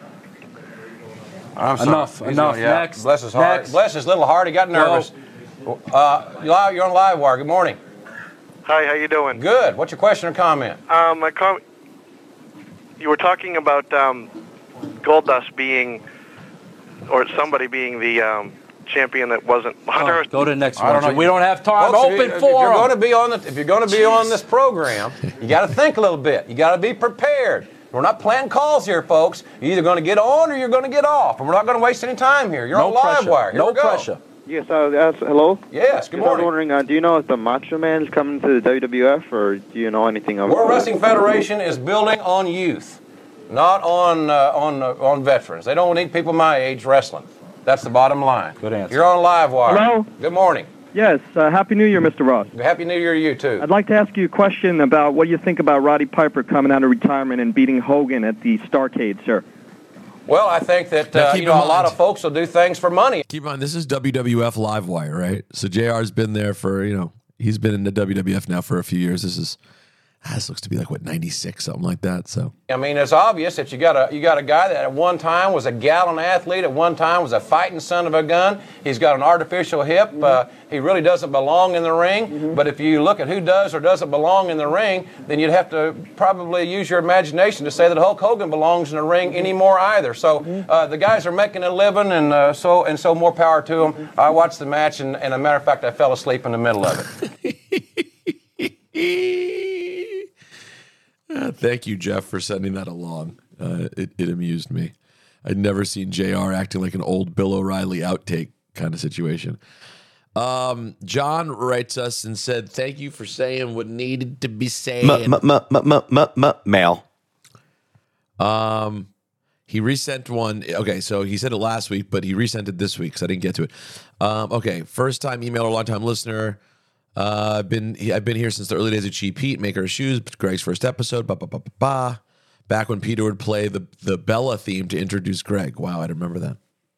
I'm sorry. Enough, He's enough. on- yeah. Next. Bless his heart. Next. Bless his little heart. He got nervous. Uh, you're live- you're on Livewire. Good morning. Hi, how you doing? Good. What's your question or comment? Um, my com- you were talking about um, Goldust being, or somebody being the um, champion that wasn't Hunter. Oh, go to the next I one. don't know. We don't have time. Folks, if Open you- if forum. you're going to be on the, if you're going to be on this program, you got to think a little bit. You got to be prepared. We're not playing calls here, folks. You're either going to get on or you're going to get off, and we're not going to waste any time here. You're No on pressure. Livewire. Here No we go. pressure. Yes, uh, yes, hello? Yes, good Yes, I was morning. wondering, uh, do you know if the Macho Man is coming to the W W F, or do you know anything of World Wrestling Federation is building on youth, not on uh, on uh, on veterans. They don't need people my age wrestling. That's the bottom line. Good answer. You're on Livewire. Hello? Good morning. Yes, uh, Happy New Year, Mister Ross. Happy New Year to you, too. I'd like to ask you a question about what you think about Roddy Piper coming out of retirement and beating Hogan at the Starrcade, sir. Well, I think that Now, uh, keep you know in a lot mind- of folks will do things for money. Keep in mind, this is W W F Livewire, right? So J R's been there for, you know, he's been in the W W F now for a few years. This is, ah, this looks to be like, what, ninety-six, something like that. So I mean, it's obvious that you got a you got a guy that at one time was a gallant athlete, at one time was a fighting son of a gun. He's got an artificial hip. Mm-hmm. Uh, he really doesn't belong in the ring. Mm-hmm. But if you look at who does or doesn't belong in the ring, then you'd have to probably use your imagination to say that Hulk Hogan belongs in the ring Mm-hmm. anymore either. So uh, the guys are making a living, and uh, so and so more power to them. I watched the match, and, and a matter of fact, I fell asleep in the middle of it. uh, thank you, Jeff, for sending that along. Uh, it, it amused me. I'd never seen J R acting like an old Bill O'Reilly outtake kind of situation. Um, John writes us and said, "Thank you for saying what needed to be said." M- m- m- m- m- m- m- Mail. Um, he resent one. Okay, so he said it last week, but he resent it this week because I didn't get to it. Um, okay, first time emailer, long time listener. Uh, I've been I've been here since the early days of Cheap Pete, Maker of Shoes, Greg's first episode. Ba ba ba ba ba. Back when Peter would play the the Bella theme to introduce Greg. Wow, I remember that.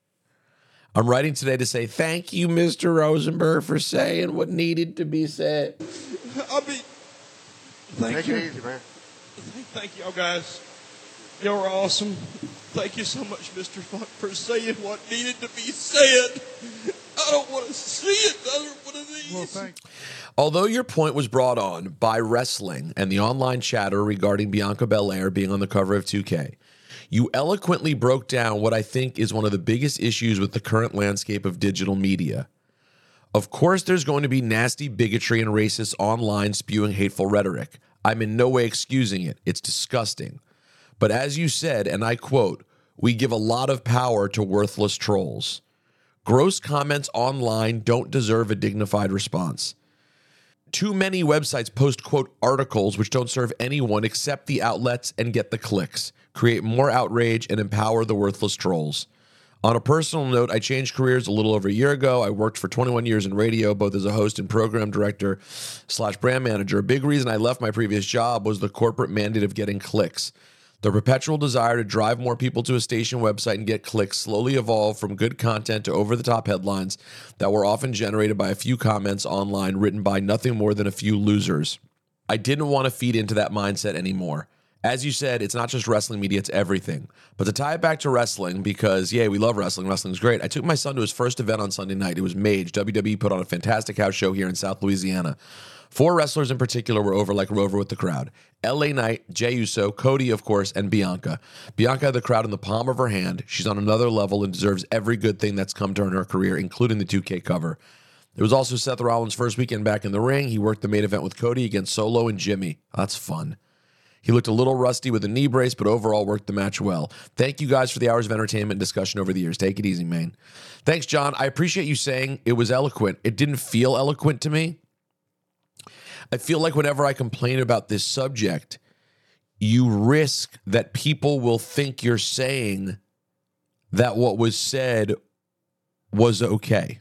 I'm writing today to say thank you, Mister Rosenberg, for saying what needed to be said. I mean, thank Take you. it easy, man. Thank, thank y'all guys. Y'all are awesome. Thank you so much, Mister Fuck, for saying what needed to be said. I don't want to see another one of these. Well, thank Although your point was brought on by wrestling and the online chatter regarding Bianca Belair being on the cover of two K, you eloquently broke down what I think is one of the biggest issues with the current landscape of digital media. Of course, there's going to be nasty bigotry and racists online spewing hateful rhetoric. I'm in no way excusing it. It's disgusting. But as you said, and I quote, we give a lot of power to worthless trolls. Gross comments online don't deserve a dignified response. Too many websites post, quote, articles which don't serve anyone except the outlets and get the clicks, create more outrage, and empower the worthless trolls. On a personal note, I changed careers a little over a year ago. I worked for twenty-one years in radio, both as a host and program director slash brand manager. A big reason I left my previous job was the corporate mandate of getting clicks. The perpetual desire to drive more people to a station website and get clicks slowly evolved from good content to over-the-top headlines that were often generated by a few comments online written by nothing more than a few losers. I didn't want to feed into that mindset anymore. As you said, it's not just wrestling media, it's everything. But to tie it back to wrestling, because, yeah, we love wrestling. Wrestling's great. I took my son to his first event on Sunday night. It was Mage. W W E put on a fantastic house show here in South Louisiana. Four wrestlers in particular were over like Rover with the crowd. L A Knight, Jey Uso, Cody, of course, and Bianca. Bianca had the crowd in the palm of her hand. She's on another level and deserves every good thing that's come to her in her career, including the two K cover. It was also Seth Rollins' first weekend back in the ring. He worked the main event with Cody against Solo and Jimmy. That's fun. He looked a little rusty with a knee brace, but overall worked the match well. Thank you guys for the hours of entertainment and discussion over the years. Take it easy, man. Thanks, John. I appreciate you saying it was eloquent. It didn't feel eloquent to me. I feel like whenever I complain about this subject, you risk that people will think you're saying that what was said was okay.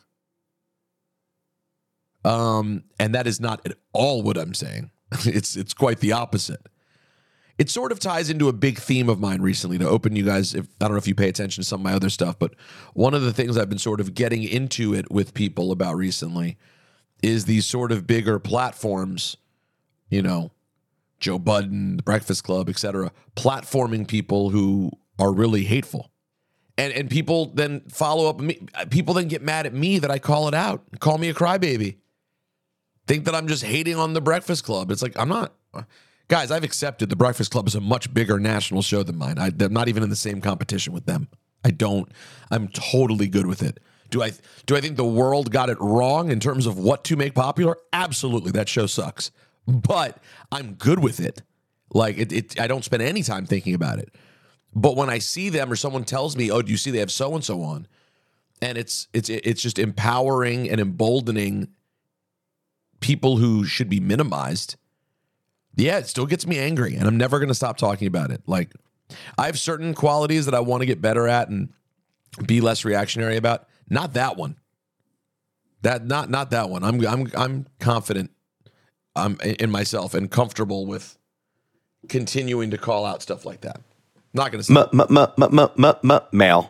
Um, and that is not at all what I'm saying. It's it's quite the opposite. It sort of ties into a big theme of mine recently to open you guys, if I don't know if you pay attention to some of my other stuff, but one of the things I've been sort of getting into it with people about recently is these sort of bigger platforms, you know, Joe Budden, The Breakfast Club, et cetera, platforming people who are really hateful. And and people then follow up, me, people then get mad at me that I call it out, call me a crybaby. Think that I'm just hating on The Breakfast Club. It's like, I'm not. Guys, I've accepted The Breakfast Club is a much bigger national show than mine. I, I'm not even in the same competition with them. I don't. I'm totally good with it. Do I do I think the world got it wrong in terms of what to make popular? Absolutely. That show sucks. But I'm good with it. Like, it, it, I don't spend any time thinking about it. But when I see them or someone tells me, oh, do you see they have so-and-so on? And it's it's it's just empowering and emboldening people who should be minimized. Yeah, it still gets me angry, and I'm never going to stop talking about it. Like, I have certain qualities that I want to get better at and be less reactionary about. Not that one. That not not that one. I'm I'm I'm confident I'm in myself and comfortable with continuing to call out stuff like that. Not going to say m- m- m- m- m- m- mail.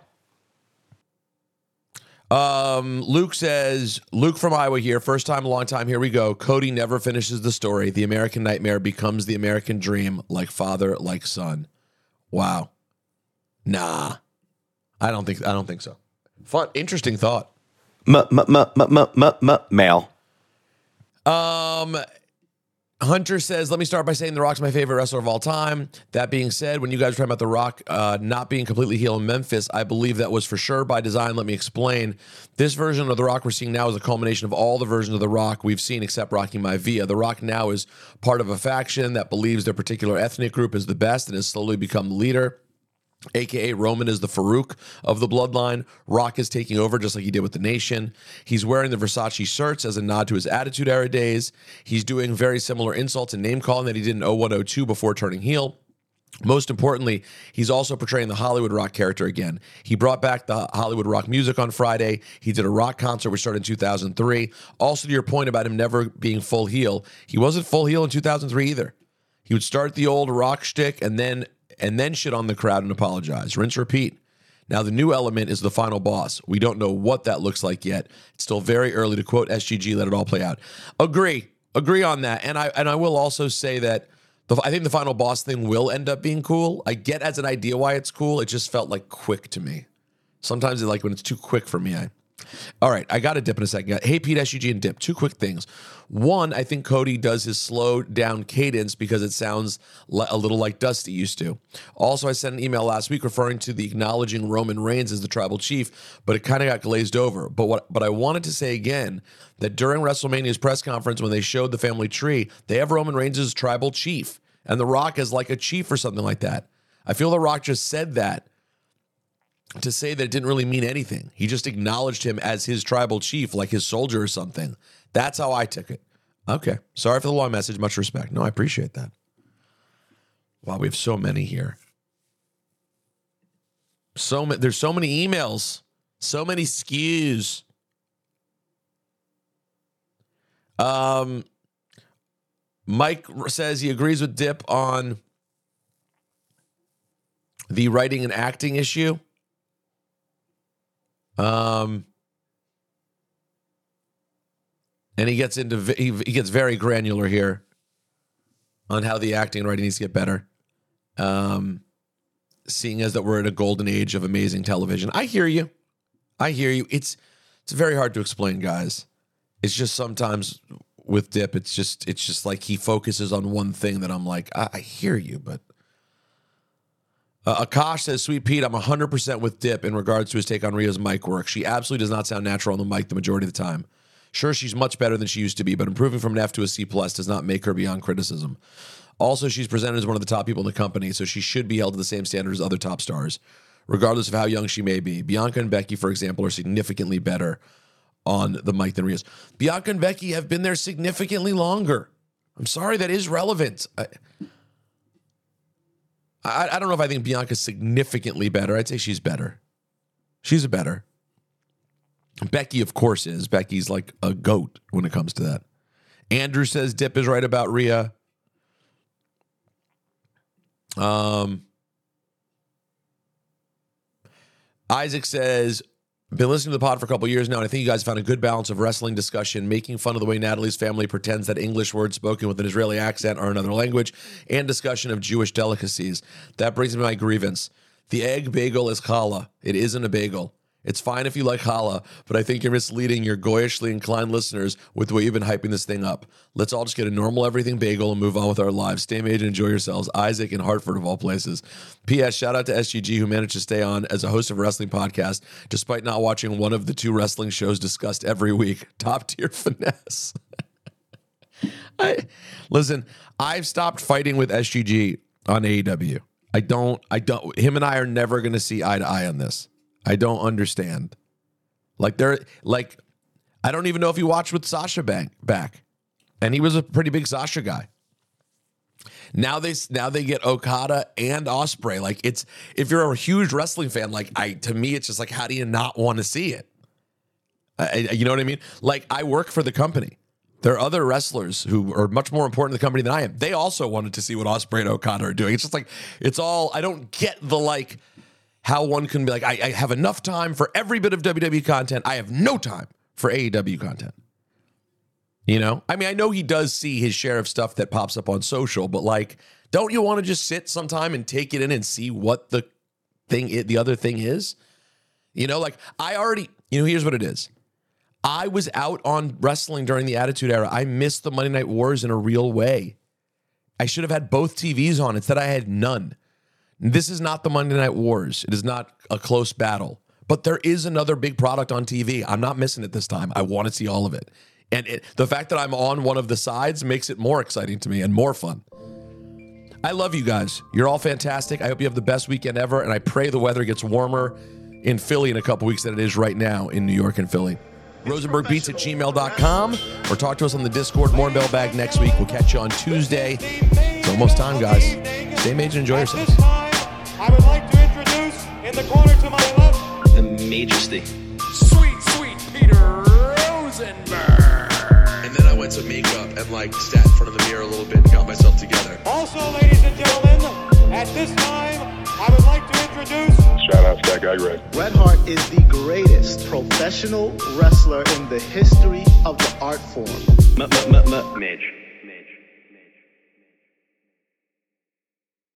Um, Luke says, Luke from Iowa here, first time, long time, here we go. Cody never finishes the story. The American nightmare becomes the American dream, like father, like son. Wow. Nah. I don't think I don't think so. Fun, interesting thought. M- m- m- m- m- m- m- mail. Um Hunter says, let me start by saying The Rock's my favorite wrestler of all time. That being said, when you guys were talking about The Rock uh, not being completely heel in Memphis, I believe that was for sure by design. Let me explain. This version of The Rock we're seeing now is a culmination of all the versions of The Rock we've seen except Rocky Maivia. The Rock now is part of a faction that believes their particular ethnic group is the best and has slowly become the leader. A K A Roman is the Farouk of the bloodline. Rock is taking over just like he did with the Nation. He's wearing the Versace shirts as a nod to his Attitude Era days. He's doing very similar insults and name calling that he did in oh one oh two before turning heel. Most importantly, he's also portraying the Hollywood Rock character again. He brought back the Hollywood Rock music on Friday. He did a rock concert which started in two thousand three. Also, to your point about him never being full heel, he wasn't full heel in two thousand three either. He would start the old rock shtick and then and then shit on the crowd and apologize. Rinse, repeat. Now, the new element is the final boss. We don't know what that looks like yet. It's still very early to quote S G G, let it all play out. Agree. Agree on that. And I and I will also say that the, I think the final boss thing will end up being cool. I get as an idea why it's cool. It just felt like quick to me. Sometimes I like when it's too quick for me. I, all right, I got to dip in a second. Hey, Pete, S G G, and dip. Two quick things. One, I think Cody does his slow down cadence because it sounds a little like Dusty used to. Also, I sent an email last week referring to the acknowledging Roman Reigns as the tribal chief, but it kind of got glazed over. But what? But I wanted to say again that during WrestleMania's press conference, when they showed the family tree, they have Roman Reigns as tribal chief, and The Rock as like a chief or something like that. I feel The Rock just said that to say that it didn't really mean anything. He just acknowledged him as his tribal chief, like his soldier or something. That's how I took it. Okay. Sorry for the long message. Much respect. No, I appreciate that. Wow, we have so many here. So many. There's so many emails. So many S K Us. Um, Mike says he agrees with Dip on the writing and acting issue. Um, and he gets into he, he gets very granular here on how the acting and writing needs to get better. Um, seeing as that we're in a golden age of amazing television, I hear you. I hear you. It's it's very hard to explain, guys. It's just sometimes with Dip, it's just it's just like he focuses on one thing that I'm like, I, I hear you, but. Uh, Akash says, Sweet Pete, I'm one hundred percent with Dip in regards to his take on Rhea's mic work. She absolutely does not sound natural on the mic the majority of the time. Sure, she's much better than she used to be, but improving from an F to a C plus does not make her beyond criticism. Also, she's presented as one of the top people in the company, so she should be held to the same standard as other top stars, regardless of how young she may be. Bianca and Becky, for example, are significantly better on the mic than Rhea's. Bianca and Becky have been there significantly longer. I'm sorry, that is relevant. I, I, I don't know if I think Bianca's significantly better. I'd say she's better. She's a better. Becky, of course, is. Becky's like a goat when it comes to that. Andrew says Dip is right about Rhea. Um, Isaac says, been listening to the pod for a couple years now, and I think you guys found a good balance of wrestling discussion, making fun of the way Natalie's family pretends that English words spoken with an Israeli accent are another language, and discussion of Jewish delicacies. That brings me to my grievance. The egg bagel is challah. It isn't a bagel. It's fine if you like challah, but I think you're misleading your goyishly inclined listeners with the way you've been hyping this thing up. Let's all just get a normal everything bagel and move on with our lives. Stay made and enjoy yourselves. Isaac in Hartford, of all places. P S. Shout out to S G G, who managed to stay on as a host of a wrestling podcast, despite not watching one of the two wrestling shows discussed every week. Top tier finesse. I listen, I've stopped fighting with S G G on A E W. I don't, I don't, him and I are never going to see eye to eye on this. I don't understand. Like they're like, I don't even know if he watched with Sasha back, back, and he was a pretty big Sasha guy. Now they now they get Okada and Ospreay. Like it's if you're a huge wrestling fan, like I to me it's just like how do you not want to see it? I, you know what I mean? Like I work for the company. There are other wrestlers who are much more important to the company than I am. They also wanted to see what Ospreay and Okada are doing. It's just like it's all I don't get the like. How one can be like, I, I have enough time for every bit of W W E content. I have no time for A E W content. You know? I mean, I know he does see his share of stuff that pops up on social, but like, don't you want to just sit sometime and take it in and see what the thing, the other thing is? You know, like I already, you know, here's what it is. I was out on wrestling during the Attitude Era. I missed the Monday Night Wars in a real way. I should have had both T Vs on. Instead, I had none. This is not the Monday Night Wars. It is not a close battle. But there is another big product on T V. I'm not missing it this time. I want to see all of it. And it, the fact that I'm on one of the sides makes it more exciting to me and more fun. I love you guys. You're all fantastic. I hope you have the best weekend ever, and I pray the weather gets warmer in Philly in a couple weeks than it is right now in New York and Philly. rosenberg beats at gmail dot com or talk to us on the Discord. More Mailbag next week. We'll catch you on Tuesday. It's almost time, guys. Stay major and enjoy yourselves. I would like to introduce in the corner to my left, the Majesty. Sweet, sweet Peter Rosenberg. And then I went to makeup and like sat in front of the mirror a little bit and got myself together. Also, ladies and gentlemen, at this time, I would like to introduce. Shout out to that guy, Red. Bret Hart is the greatest professional wrestler in the history of the art form. M-m-m-m-Midge.